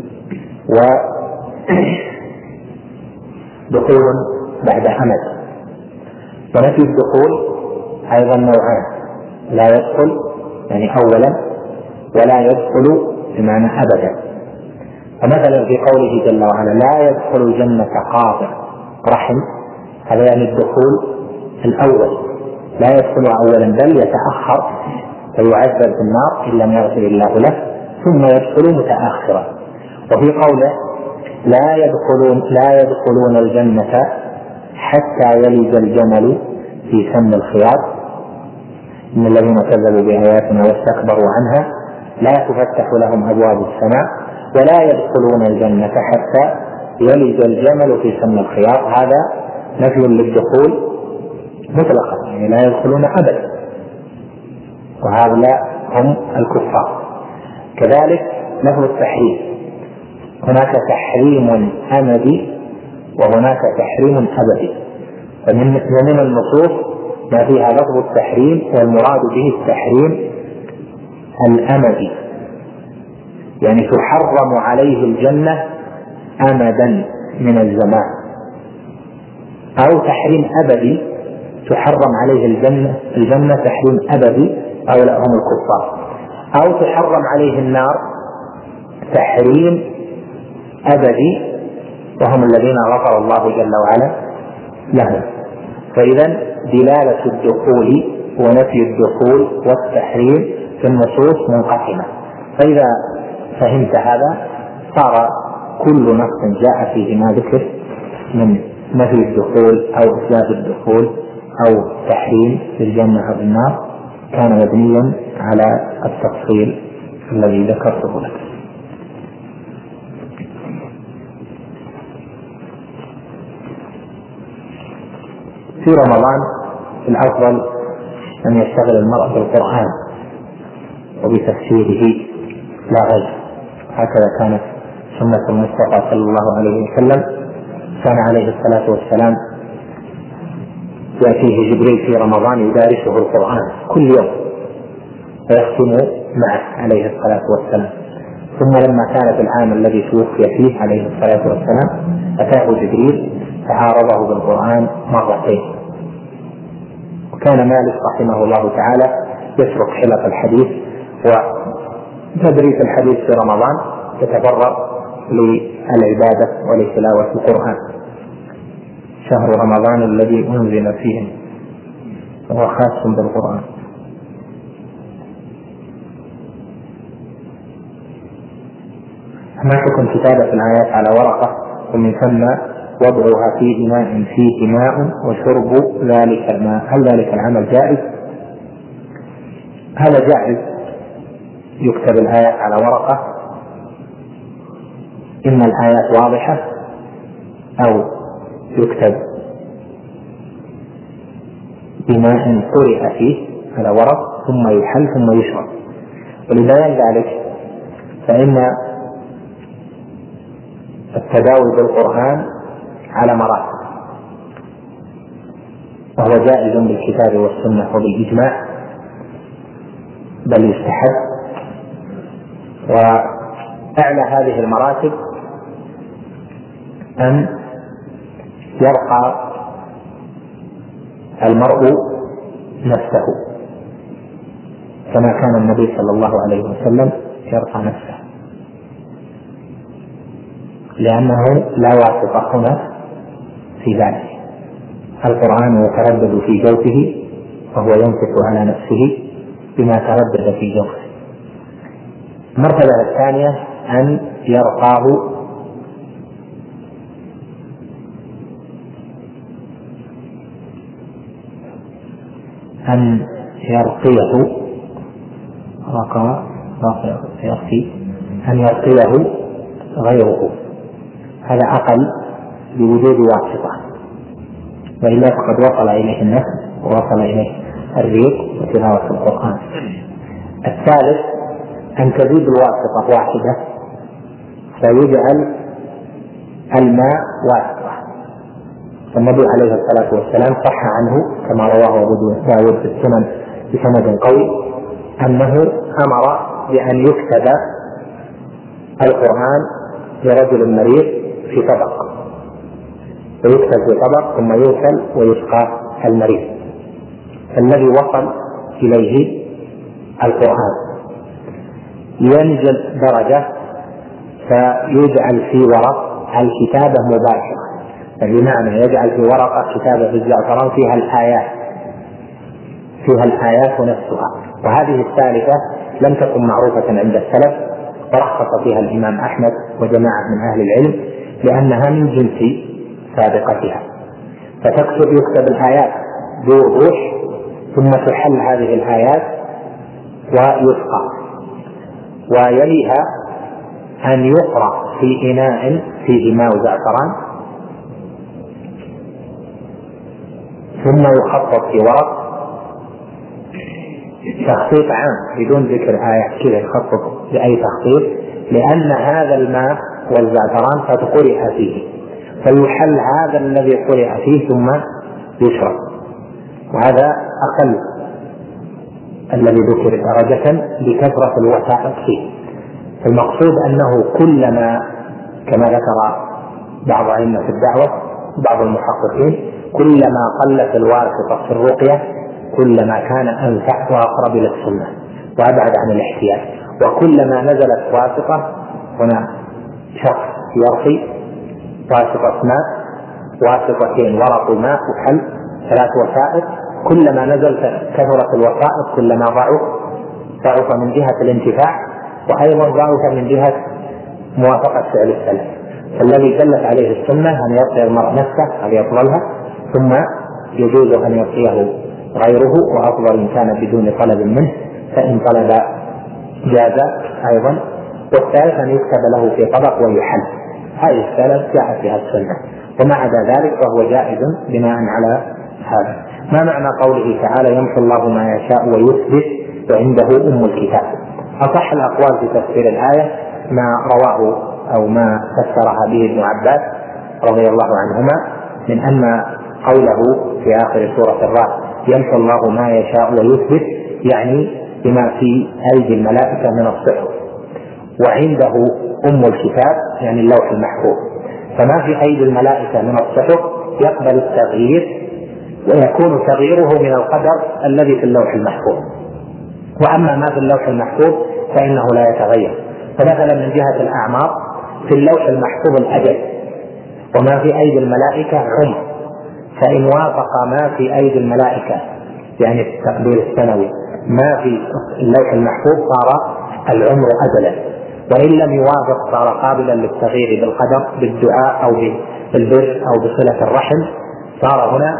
ودخول بعد أمد. ونفي الدخول أيضا نوعان: لا يدخل يعني أولا، ولا يدخل بمعنى أبدا. فمثلا في قوله جل وعلا لا يدخل الجنة قاطع رحم، هذا يعني الدخول الأول لا يدخل أولا بل يتأخر فيعذب في النار إن لم يغفر الله له، ثم يدخل متأخرا. وفي قوله لا يدخلون لا يدخلون الجنة حتى يلج الجمل في سم الخياط، إن الذين كذبوا بآياتنا واستكبروا عنها لا تفتح لهم أبواب السماء ولا يدخلون الجنة حتى يلج الجمل في سم الخياط. هذا نفي للدخول مطلقا، يعني لا يدخلون أبدا، وهؤلاء هم الكفار. كذلك لفظ التحريم، هناك تحريم أمدي وهناك تحريم أبدي، فمن النصوص ما فيها لفظ التحريم والمراد به التحريم الأمدي، يعني تحرم عليه الجنة أمدا من الزمان، أو تحريم أبدي تحرم عليه الجنة, الجنة تحريم أبدي، هؤلاء هم الكفار، أو تحرم عليه النار تحريم أبدي وهم الذين غفر الله جل وعلا لهم. فإذا دلالة الدخول ونفي الدخول والتحريم في النصوص منقسمة، فإذا فهمت هذا صار كل نص جاء فيه ما ذكر من نفي الدخول أو إثبات الدخول أو تحريم في الجنة أو النار كان مبنيا على التفصيل الذي ذكرته لك. في رمضان الأفضل أن يشتغل المرء بالقرآن وبتفسيره لا غير، هكذا كانت سنة المصطفى صلى الله عليه وسلم. كان عليه الصلاة والسلام يأتيه جبريل في رمضان يدارسه القرآن كل يوم ويختم معه عليه الصلاة والسلام. ثم لما كان في العام الذي توفي فيه عليه الصلاة والسلام أتاه جبريل فعارضه بالقرآن مرتين. وكان مالك رحمه الله تعالى يترك حلق الحديث وتدريس الحديث في رمضان يتفرغ للعبادة ولتلاوة القرآن. شهر رمضان الذي أنزل فيه وهو خاص بالقرآن. ما حكم كتابة الآيات على ورقة ومن ثم وضعها في إناء فيه ماء وشرب ذلك الماء، هل ذلك العمل جائز؟ هذا جائز، يكتب الآيات على ورقة، إما الآيات واضحة أو يكتب بماء قرئ فيه على ورق ثم يحل ثم يشرب. ولبيان ذلك فإن التداول بالقرآن على مراتب، وهو جائز بالكتاب والسنة وبالإجماع، بل يستحب. وأعلى هذه المراتب أن يرقى المرء نفسه كما كان النبي صلى الله عليه وسلم يرقى نفسه، لأنه لا واسطة هنا في ذلك. القرآن يتردد في جوفه وهو ينفث على نفسه بما تردد في جوفه. المرتبة الثانية أن يرقاه أن يرقيه رقى يرقي أن يرقيه غيره، هذا أقل بوجود واسطة، وإلا فقد وصل إليه النفس ووصل إليه الريق وتلاوة القرآن. الثالث أن تزيد الواسطة واحدة فيجعل الماء واسطة. النبي عليه الصلاة والسلام صح عنه كما رواه أبو داود في السنن بسند قوي أنه أمر بأن يكتب القرآن لرجل مريض في طبق، ويكتب في طبق ثم يوصل ويسقى المريض. الذي وصل إليه القرآن ينزل درجة فيجعل في ورق الكتابة مباشرة، بمعنى يجعل في ورقة كتابة بالزعفران فيها الآيات فيها الآيات نفسها. وهذه الثالثة لم تكن معروفة عند السلف، ورخص فيها الإمام أحمد وجماعة من أهل العلم لأنها من جنس سابقتها. فتكتب يكتب الآيات بوضوح، ثم تحل هذه الآيات ويسقى، ويليها أن يقرأ في إناء فيه ماء زعفران، ثم يخطط في ورق تخطيط عام بدون ذكر آية، كذا يخطط بأي تخطيط، لأن هذا الماء والزعفران قد قرئ فيه، فيحل هذا الذي قرئ فيه ثم يشرب، وهذا أقل الذي ذكر درجة لكثرة الوثائق فيه. المقصود أنه كلما، كما ذكر بعض أئمة الدعوة بعض المحققين، كلما قلت الواسطة في الرقية كلما كان أنفع وأقرب إلى السنة وأبعد عن الاحتياج. وكلما نزلت واسطة، هنا شخص يرقي واسطة ماء، واسطتين ورق ماء وحل، ثلاث وسائط، كلما نزلت كثرة الوسائط كلما ضعف ضعف من جهة الانتفاع، وأيضا ضعف من جهة موافقة فعل السلف. فالذي دلت عليه السنة أن يرقي المرء نفسه أن يطلبها، ثم يجوز أن يرقيه غيره، وأفضل إن كان بدون طلب منه، فإن طلب جاز أيضا. والثالث أن يكتب له في طبق ويحل. هذه الثلاث جاءت بها السنة، وما عدا ذلك فهو جائز بناء على هذا. ما معنى قوله تعالى يمحو الله ما يشاء ويثبت وعنده أم الكتاب؟ أصح الأقوال في تفسير الآية ما رواه أو ما فسرها به ابن عباس رضي الله عنهما، من أن قوله في آخر سورة الرعد يمحو الله ما يشاء ويثبت يعني بما في أيدي الملائكة من الصحف، وعنده أم الكتاب يعني اللوح المحفوظ. فما في أيدي الملائكة من الصحف يقبل التغيير، ويكون تغييره من القدر الذي في اللوح المحفوظ. وأما ما في اللوح المحفوظ فإنه لا يتغير. فمثلا من جهة الأعمار في اللوح المحفوظ الأجل، وما في أيدي الملائكة عمر، فإن وافق ما في أيدي الملائكة يعني التقدير السنوي ما في اللوح المحفوظ صار العمر أجلا، وإن لم يوافق صار قابلا للتغيير بالقدر بالدعاء أو بالبر أو بصلة الرحم، صار هنا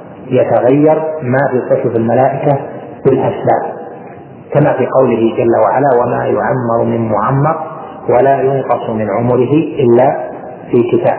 يتغير ما في صحف الملائكة بالأسباب، كما في قوله جل وعلا وما يعمر من معمر ولا ينقص من عمره إلا في كتاب.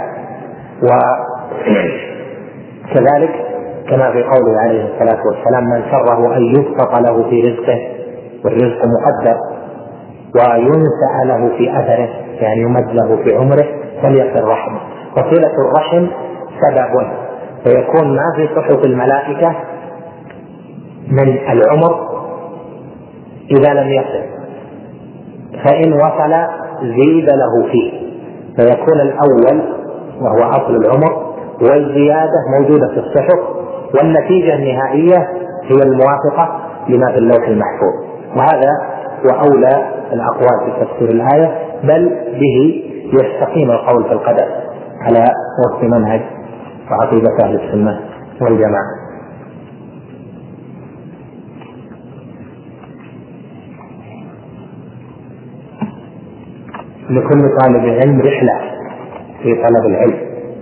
وكذلك كما في قوله عليه الصلاة والسلام من سره أن يبسط له في رزقه، والرزق مقدر، وينسأ له في أثره يعني يمد له في عمره فليصل رحمه. وصلة الرحم سبب، فيكون ما في صحف الملائكة من العمر إذا لم يصل، فإن وصل زيد له فيه، فيكون الأول وهو أصل العمر والزيادة موجودة في الصحف، والنتيجة النهائية هي الموافقة لما في اللوح المحفوظ. وهذا وأولى الأقوال في تفسير الآية، بل به يستقيم القول في القدر على وفق منهج وعقيدة أهل السنة والجماعة. لكل طالب علم رحلة في طلب العلم،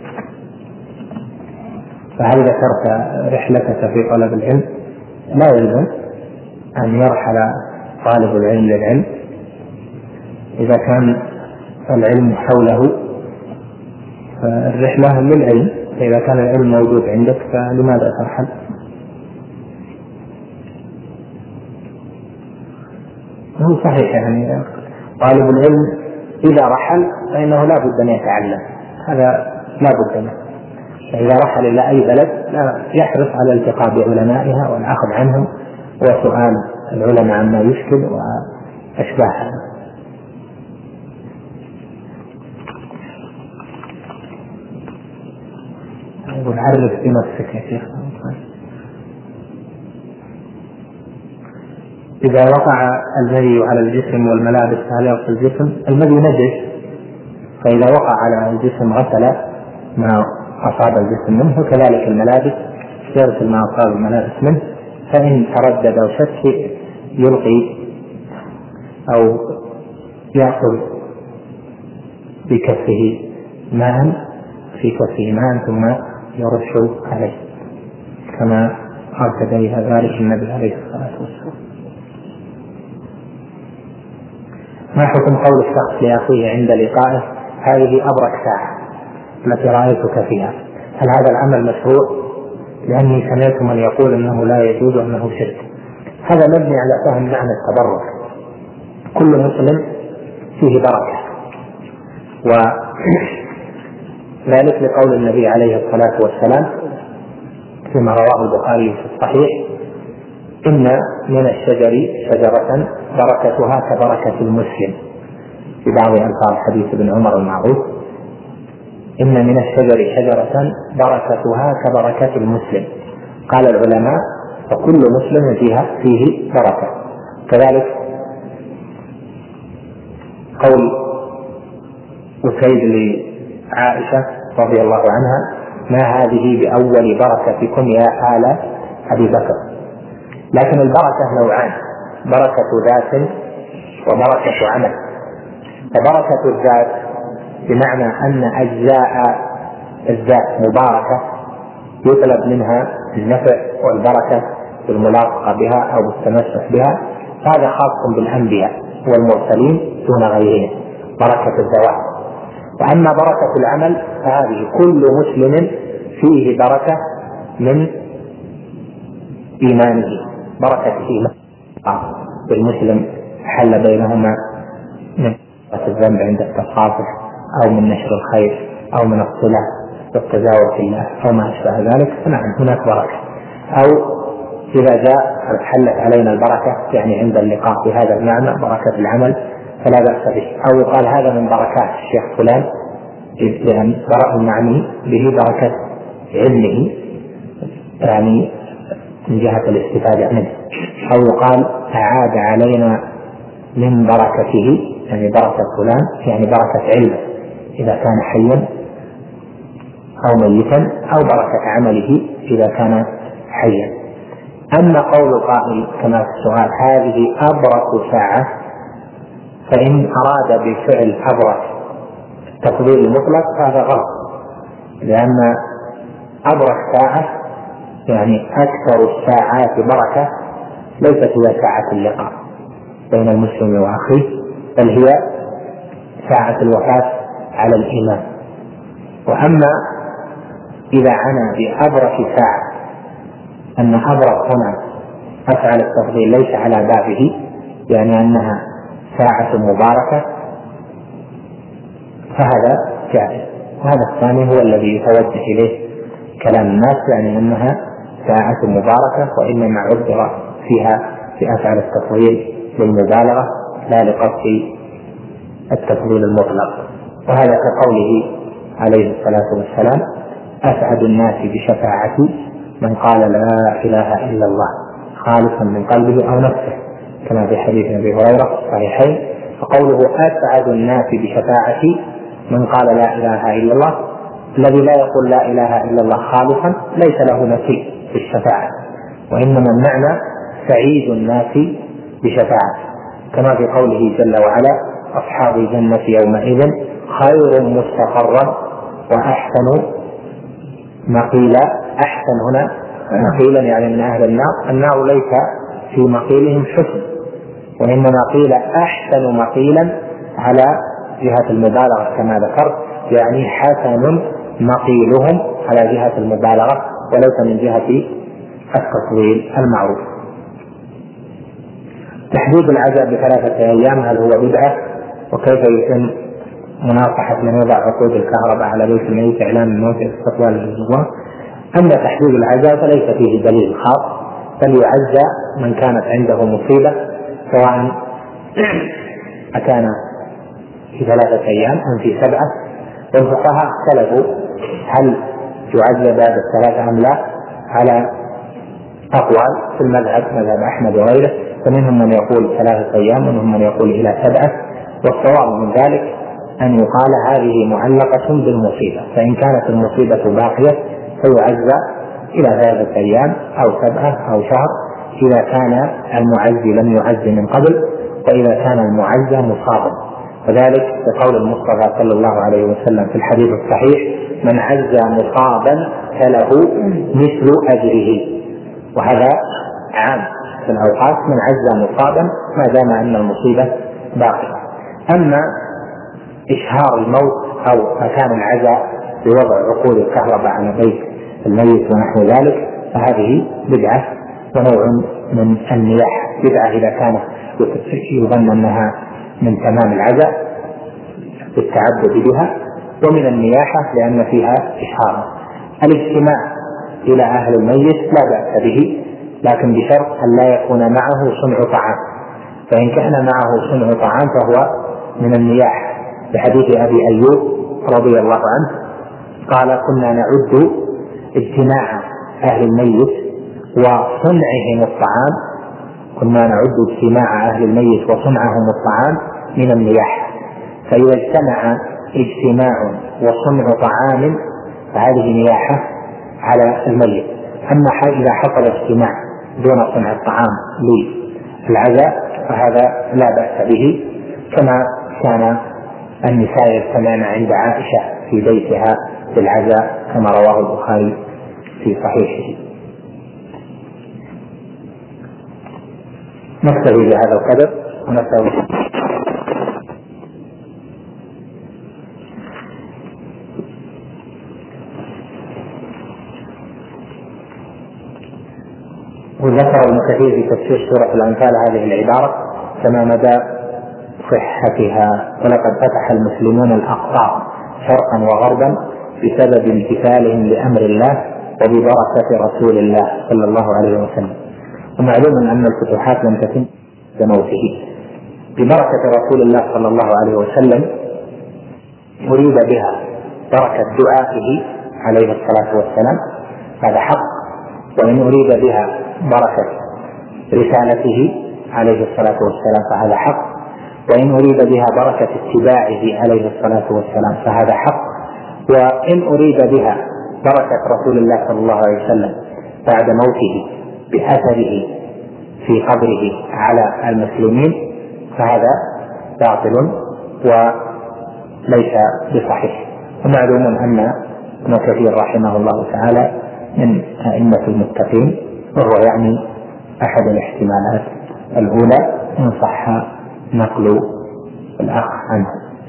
فهل ذكرت رحلتك في طلب العلم؟ لا يلزم أن يرحل طالب العلم للعلم إذا كان العلم حوله، فالرحلة للعلم، فإذا كان العلم موجود عندك فلماذا ترحل؟ هو صحيح يعني طالب العلم إذا رحل فإنه لا بد أن يتعلم، هذا لا بد منه. فإذا رحل إلى أي بلد لا يحرص على الالتقاء بعلمائها والأخذ عنهم وسؤال العلماء عما يشكل وأشباه هذا. عرف بنفسك يا شيخ. إذا وقع المذي على الجسم والملابس هل يغسل الجسم؟ المذي نجس، فإذا وقع على الجسم غسل ما أصاب الجسم منه، وكذلك الملابس يغسل ما أصاب الملابس منه. فإن تردد أو شك يلقي أو يأخذ بكفه ماء في كفه ماء ثم يرش عليه كما أرشد إلى ذلك النبي عليه الصلاة والسلام. ما حكم قول الشخص لأخيه عند لقائه هذه أبرك ساعة التي رأيتك فيها؟ هل هذا العمل مشروع؟ لأني سمعت من يقول أنه لا يجوز أنه شرك. هذا مبني على فهم معنى التبرك. كل مسلم فيه بركة، وذلك لقول النبي عليه الصلاة والسلام فيما رواه البخاري في الصحيح: إن من الشجر شجرة بركتها كبركة المسلم، في بعض ألفاظ حديث ابن عمر المعروف: إن من الشجر شجرة بركتها كبركة المسلم. قال العلماء: فكل مسلم فيها فيه بركة. كذلك قول أسيد لعائشة رضي الله عنها: ما هذه بأول بركتكم يا آل أبي بكر. لكن البركة نوعان: بركة ذات وبركة عمل. فبركة الذات بمعنى أن أجزاء الذات مباركة يطلب منها النفع والبركة بالملاصقة بها أو بالتمسك بها، هذا خاص بالأنبياء والمرسلين دون غيرهم، بركة الذوات. وأما بركة العمل فهذه كل مسلم فيه بركة من إيمانه، بركة إيمانه بالمسلم حل بينهما من الذنب عند التصافح أو من نشر الخير أو من الصلة والتزاور في الله أو ما أشبه ذلك، فنعم هناك بركة. أو إذا جاء حلت علينا البركة يعني عند اللقاء بهذا المعنى بركة العمل فلا بأس به. أو يقال هذا من بركات الشيخ فلان لأن برأ المعني به بركة علمه يعني من جهة الاستفادة منه. أو يقال أعاد علينا من بركته يعني بركة فلان يعني بركة علمه إذا كان حيا أو ميتا، أو بركة عمله إذا كان حيا. أما قول القائل كما في السؤال هذه أبرك ساعة، فإن أراد بالفعل أبرك التفضيل المطلق فهذا غلط، لأن أبرك ساعة يعني أكثر الساعات بركة ليست هي ساعة اللقاء بين المسلم وأخيه، بل هي ساعة الوفاة على الإيمان. وأما إذا عنى بأبرك ساعة أن أبرك هنا أفعل التفضيل ليس على بابه يعني أنها ساعة مباركة فهذا جائز. وهذا الثاني هو الذي يتوجه إليه كلام الناس يعني أنها ساعة مباركة، وإنما عبر فيها في أفعل التفضيل للمبالغة لا لقصد التفضيل المطلق. وهذا كقوله عليه الصلاة والسلام: أسعد الناس بشفاعتي من قال لا إله إلا الله خالصا من قلبه أو نفسه، كما في حديث أبي هريرة الصحيحين. فقوله أسعد الناس بشفاعتي من قال لا إله إلا الله، الذي لا يقول لا إله إلا الله خالصا ليس له نصيب في الشفاعة، وإنما المعنى سعيد الناس بشفاعته، كما في قوله جل وعلا: أصحاب الجنة يومئذ خير مستقرا وأحسن مقيلا. أحسن هنا مقيلا يعني من أهل النار، النار ليس في مقيلهم حسن، وإنما قيل أحسن مقيلا على جهة المبالغة كما ذكرت، يعني حسن مقيلهم على جهة المبالغة وليس من جهة التفضيل المعروف. تحديد العزاء بثلاثة أيام هل هو بدعة؟ وكيف يتم مناصحة من يضع عقود الكهرباء على بيت الميت إعلان الموت استقبال الأسبوع؟ أما تحديد العزاء فليس فيه دليل خاص، بل يعزى من كانت عنده مصيبة سواء أكان في ثلاثة أيام أم في سبعة. والفقهاء اختلفوا هل يعزى بعد الثلاثة أم لا على أقوال في المذهب، مذهب أحمد وغيره، فمنهم من يقول ثلاثة أيام ومنهم من يقول إلى سبعة. والصواب من ذلك أن يقال هذه معلقة بالمصيبة، فإن كانت المصيبة باقية فيعزى إلى ثلاثة أيام أو سبعة أو شهر، إذا كان المعزي لم يعزي من قبل، وإذا كان المعزى مصابا، وذلك بقول المصطفى صلى الله عليه وسلم في الحديث الصحيح: من عزى مصابا فله مثل أجره. وهذا عام في الأوقات، من عزى مصابا ما دام أن المصيبة باقية. أما إشهار الموت أو مكان العزاء بوضع عقود الكهرباء على بيت الميت ونحو ذلك فهذه بدعة ونوع من النياحة، بدعة إذا كانت يظن أنها من تمام العزاء بالتعبد بها، ومن النياحة لأن فيها إشهار. الاجتماع إلى أهل الميت لا بأس به، لكن بشرط أن لا يكون معه صنع طعام، فإن كان معه صنع طعام فهو من النياحة، بحديث أبي أيوب رضي الله عنه قال: كنا نعد اجتماع أهل الميت وصنعهم الطعام كنا نعد اجتماع أهل الميت وصنعهم الطعام من النياحة، فإذا اجتمع اجتماع وصنع طعام فهذه نياحة على الميت. أما إذا حصل اجتماع دون صنع الطعام للعزاء فهذا لا بأس به، كما كان النساء يجتمعن عند عائشة في بيتها بالعزاء كما رواه البخاري في صحيحه. نكتفي بهذا القدر ونسأل وذكر ابن كثير في تفسير سورة الأنفال هذه العبارة كما مدى صحتها: ولقد فتح المسلمون الأقطار شرقا وغربا بسبب امتثالهم لأمر الله وببركة رسول الله صلى الله عليه وسلم. ومعلوم أن الفتوحات لم تتم بموته. ببركة رسول الله صلى الله عليه وسلم أريد بها بركة دعائه عليه الصلاة والسلام، هذا حق، وإن أريد بها بركة رسالته عليه الصلاة والسلام فهذا حق، وإن أريد بها بركة اتباعه عليه الصلاة والسلام فهذا حق، وإن أريد بها بركة رسول الله صلى الله عليه وسلم بعد موته بأثره في قبره على المسلمين فهذا باطل وليس بصحيح. ومعلوم أن ابن كثير رحمه الله تعالى من أئمة المتقين، وهو يعني أحد الاحتمالات الأولى إن صح نقل الأخ عنه.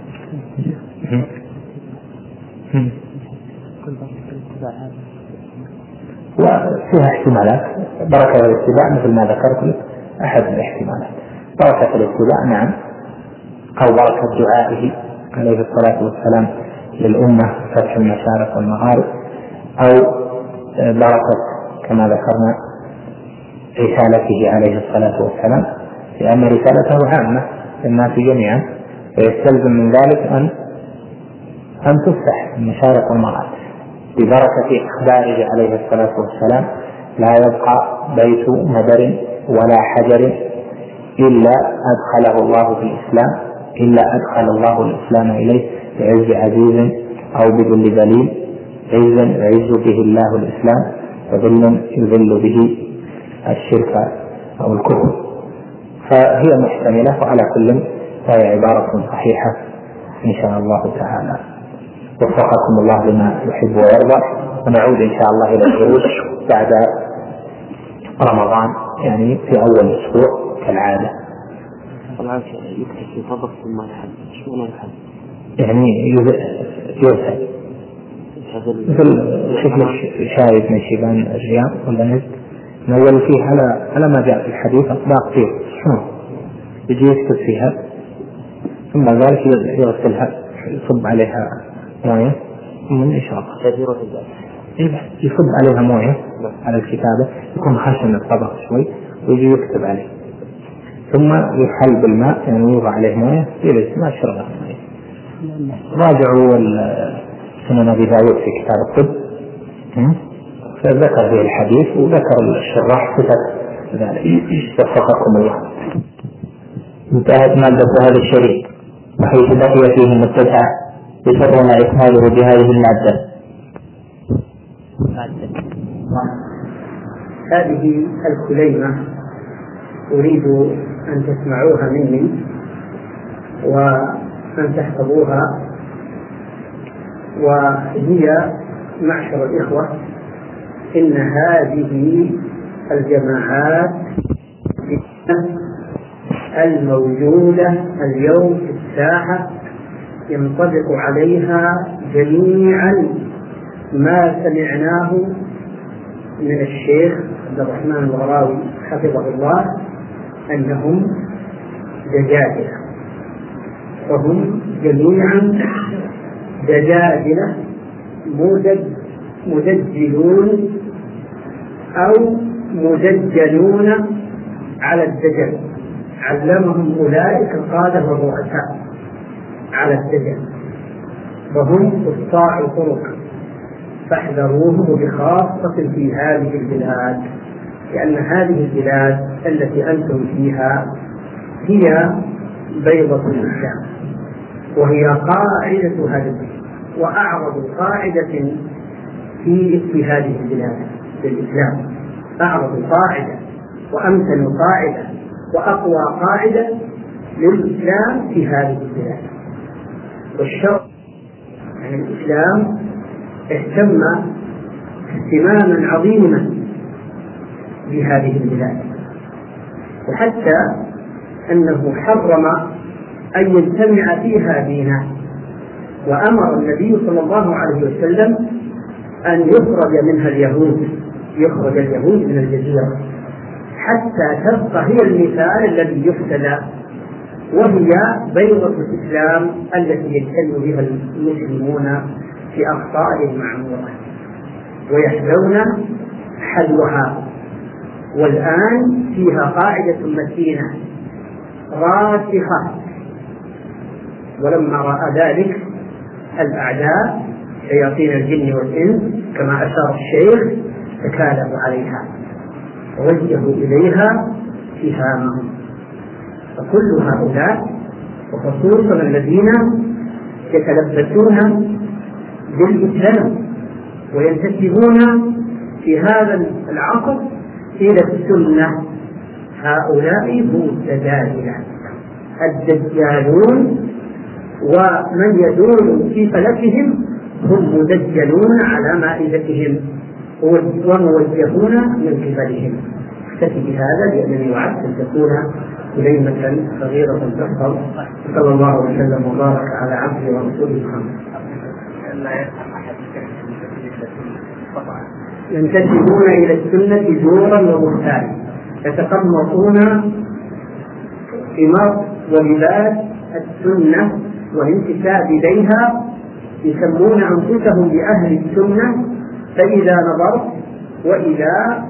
وفيها احتمالات، بركة الاتباع مثل ما ذكرت لك أحد الاحتمالات، بركة الاتباع نعم، أو بركة دعائه عليه الصلاة والسلام للأمة فتح المشارق والمغارب، أو بركة كما ذكرنا رسالته عليه الصلاة والسلام، لأن رسالته عامة للناس جميعا، فيستلزم من ذلك أن أن تفتح المشارق والمغارب. ببركة إخباره عليه الصلاة والسلام لا يبقى بيت مدر ولا حجر إلا أدخله الله في الإسلام إلا أدخل الله الإسلام إليه بعز عزيز أو بذل ذليل، عز يعز به الله الإسلام وذل يذل به الشرك أو الكفر. فهي محتملة، وعلى كل فهي عبارة صحيحة إن شاء الله تعالى. وفقكم الله لما يحب ويرضى، ونعود إن شاء الله إلى الدروس بعد رمضان، يعني في أول أسبوع كالعادة. يكتب في طبق ثم الحد شو هو الحد؟ يعني يرسل مثل شكل شاي من شيبان الرياض ولا نزل نول فيه على على ما جاء في الحديث أطباق كثير، شنو يجي يكتب فيها ثم ذلك يغسلها يصب عليها مويه من إن شاء الله يصب عليها مويه على الكتابة، يكون خشن الطبق شوي ويجي يكتب عليه، ثم يحل بالماء يعني يوضع عليه مويه يلز ما شربه مويه. راجعوا سنن أبي داود في كتاب الطب فذكر فيه الحديث وذكر الشراح صفة ذلك. وفقكم الله. انتهت مادة هذا الشريط وحيث بقي فيه متسع يسرنا إكماله بهذه المادة. هذه الكليمة أريد أن تسمعوها مني وأن تحفظوها، وهي معشر الإخوة إن هذه الجماعات الموجودة اليوم في الساحة ينطبق عليها جميعا ما سمعناه من الشيخ عبد الرحمن الغراوي حفظه الله أنهم دجاجلة، وهم جميعا دجاجلة مدجلون أو مدجلون على الدجل، علمهم أولئك القادة والرؤساء على الدجل، وهم قطاع الطرق، فاحذروهم بخاصة في هذه البلاد، لأن هذه البلاد التي أنتم فيها هي بيضة الإسلام، وهي قاعدة هذا الدين وأعرض قاعدة في في هذه البلاد للإسلام، أعرض قاعدة وأمثل قاعدة وأقوى قاعدة للإسلام في هذه البلاد. والشرع يعني الإسلام اهتم اهتماما عظيما بهذه البلاد، وحتى أنه حرم أن يجتمع فيها دينان، وأمر النبي صلى الله عليه وسلم أن يخرج منها اليهود، يخرج اليهود من الجزيرة حتى تبقى هي المثال الذي يقتدى، وهي بيضة الإسلام التي يجتمع بها المسلمون في أقطار المعمورة ويحذون حذوها. والآن فيها قاعدة متينة راسخة، ولما رأى ذلك الأعداء شياطين الجن والإنس كما أشار الشيخ تكالبوا عليها ووجهوا إليها سهامهم. فكل هؤلاء وخصوصا الذين يتلبسون بالإسلام وينتسبون في هذا العصر إلى السنة، هؤلاء هم الدجاجلة الدجالون، ومن يدور في فلكهم هم مدجلون على مائدتهم وموجهون من قبلهم. اكتفي بهذا لأنني وعدت أن تكون كلمة صغيرة تحفظ. صلى الله وسلم وبارك على عبده ورسوله محمد. ينتسبون إلى السنة زورا وبهتانا، يتقمصون ثمار ولباس السنة والانتساب إليها، يسمون أنفسهم بأهل السنة، فإذا نظرت وإذا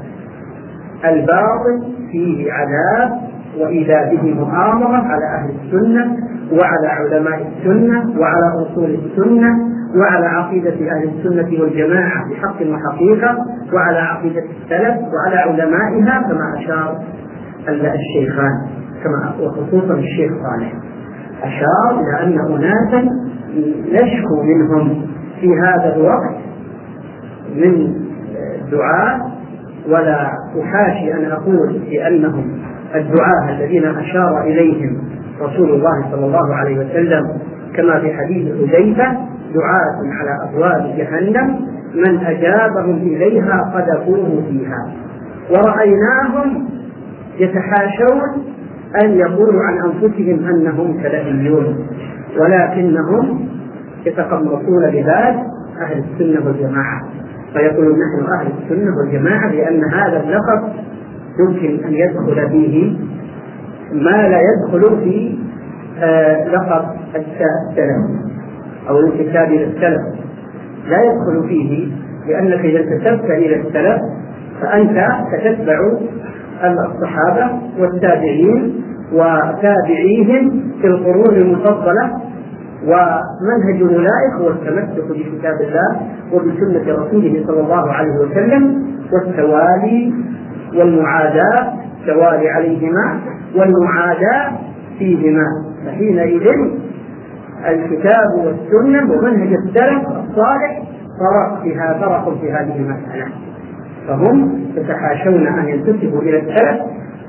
الباطل فيه عذاب وإذا به مؤامرة على أهل السنة وعلى علماء السنة وعلى أصول السنة وعلى عقيدة أهل السنة والجماعة بحق وحقيقة وعلى عقيدة السلف وعلى علمائها كما أشار الشيخان، كما وخصوصا الشيخ صالح أشار إلى أن أناسا نشكو منهم في هذا الوقت من دعاء، ولا أحاشي أن أقول بأنهم الدعاء الذين أشار إليهم رسول الله صلى الله عليه وسلم كما في حديث حذيفة دعاة على أبواب جهنم من أجابهم إليها قذفوه فيها، ورأيناهم يتحاشون أن يقولوا عن أنفسهم أنهم سلفيون، ولكنهم يتقمصون لباس أهل السنة والجماعة، فيقولون نحن أهل السنة والجماعة لأن هذا اللقب يمكن أن يدخل فيه ما لا يدخل في آه لقب السلف أو الانتساب إلى السلف، لا يدخل فيه، لأنك إذا انتسبت إلى السلف فأنت تتبع الصحابة والتابعين وتابعيهم في القرون المفضلة، ومنهج أولئك هو التمسك بكتاب الله وبسنة رسوله صلى الله عليه وسلم، والتوالي والمعاداة، التوالي عليهما والمعاداة فيهما. فحينئذ الكتاب والسنة ومنهج السلف الصالح فرق فيها فرق في هذه المسألة، فهم يتحاشون أن ينتسبوا إلى السلف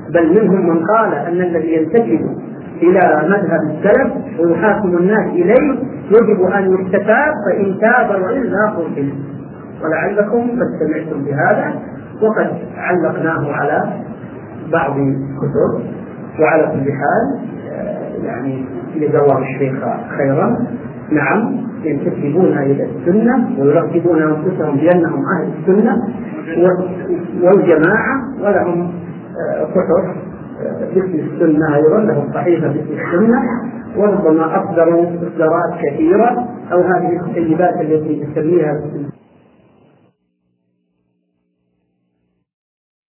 بل منهم من قال أن الذي ينتسب إلى مذهب السلف ويحاكم الناس إليه يجب أن يستتاب، فإن تاب وإلا قتل. ولعلكم قد سمعتم بهذا وقد علقناه على بعض الكتب. وعلى كل حال يعني جزاه الشيخ خيرا، نعم ينتسبون إلى السنة ويرغبون أنفسهم بأنهم أهل السنة والجماعة، ولهم كتب باسم السنة أيضا، لهم صحيفة باسم السنة، وربما أصدروا إصدارات كثيرة، أو هذه الكتيبات التي تسميها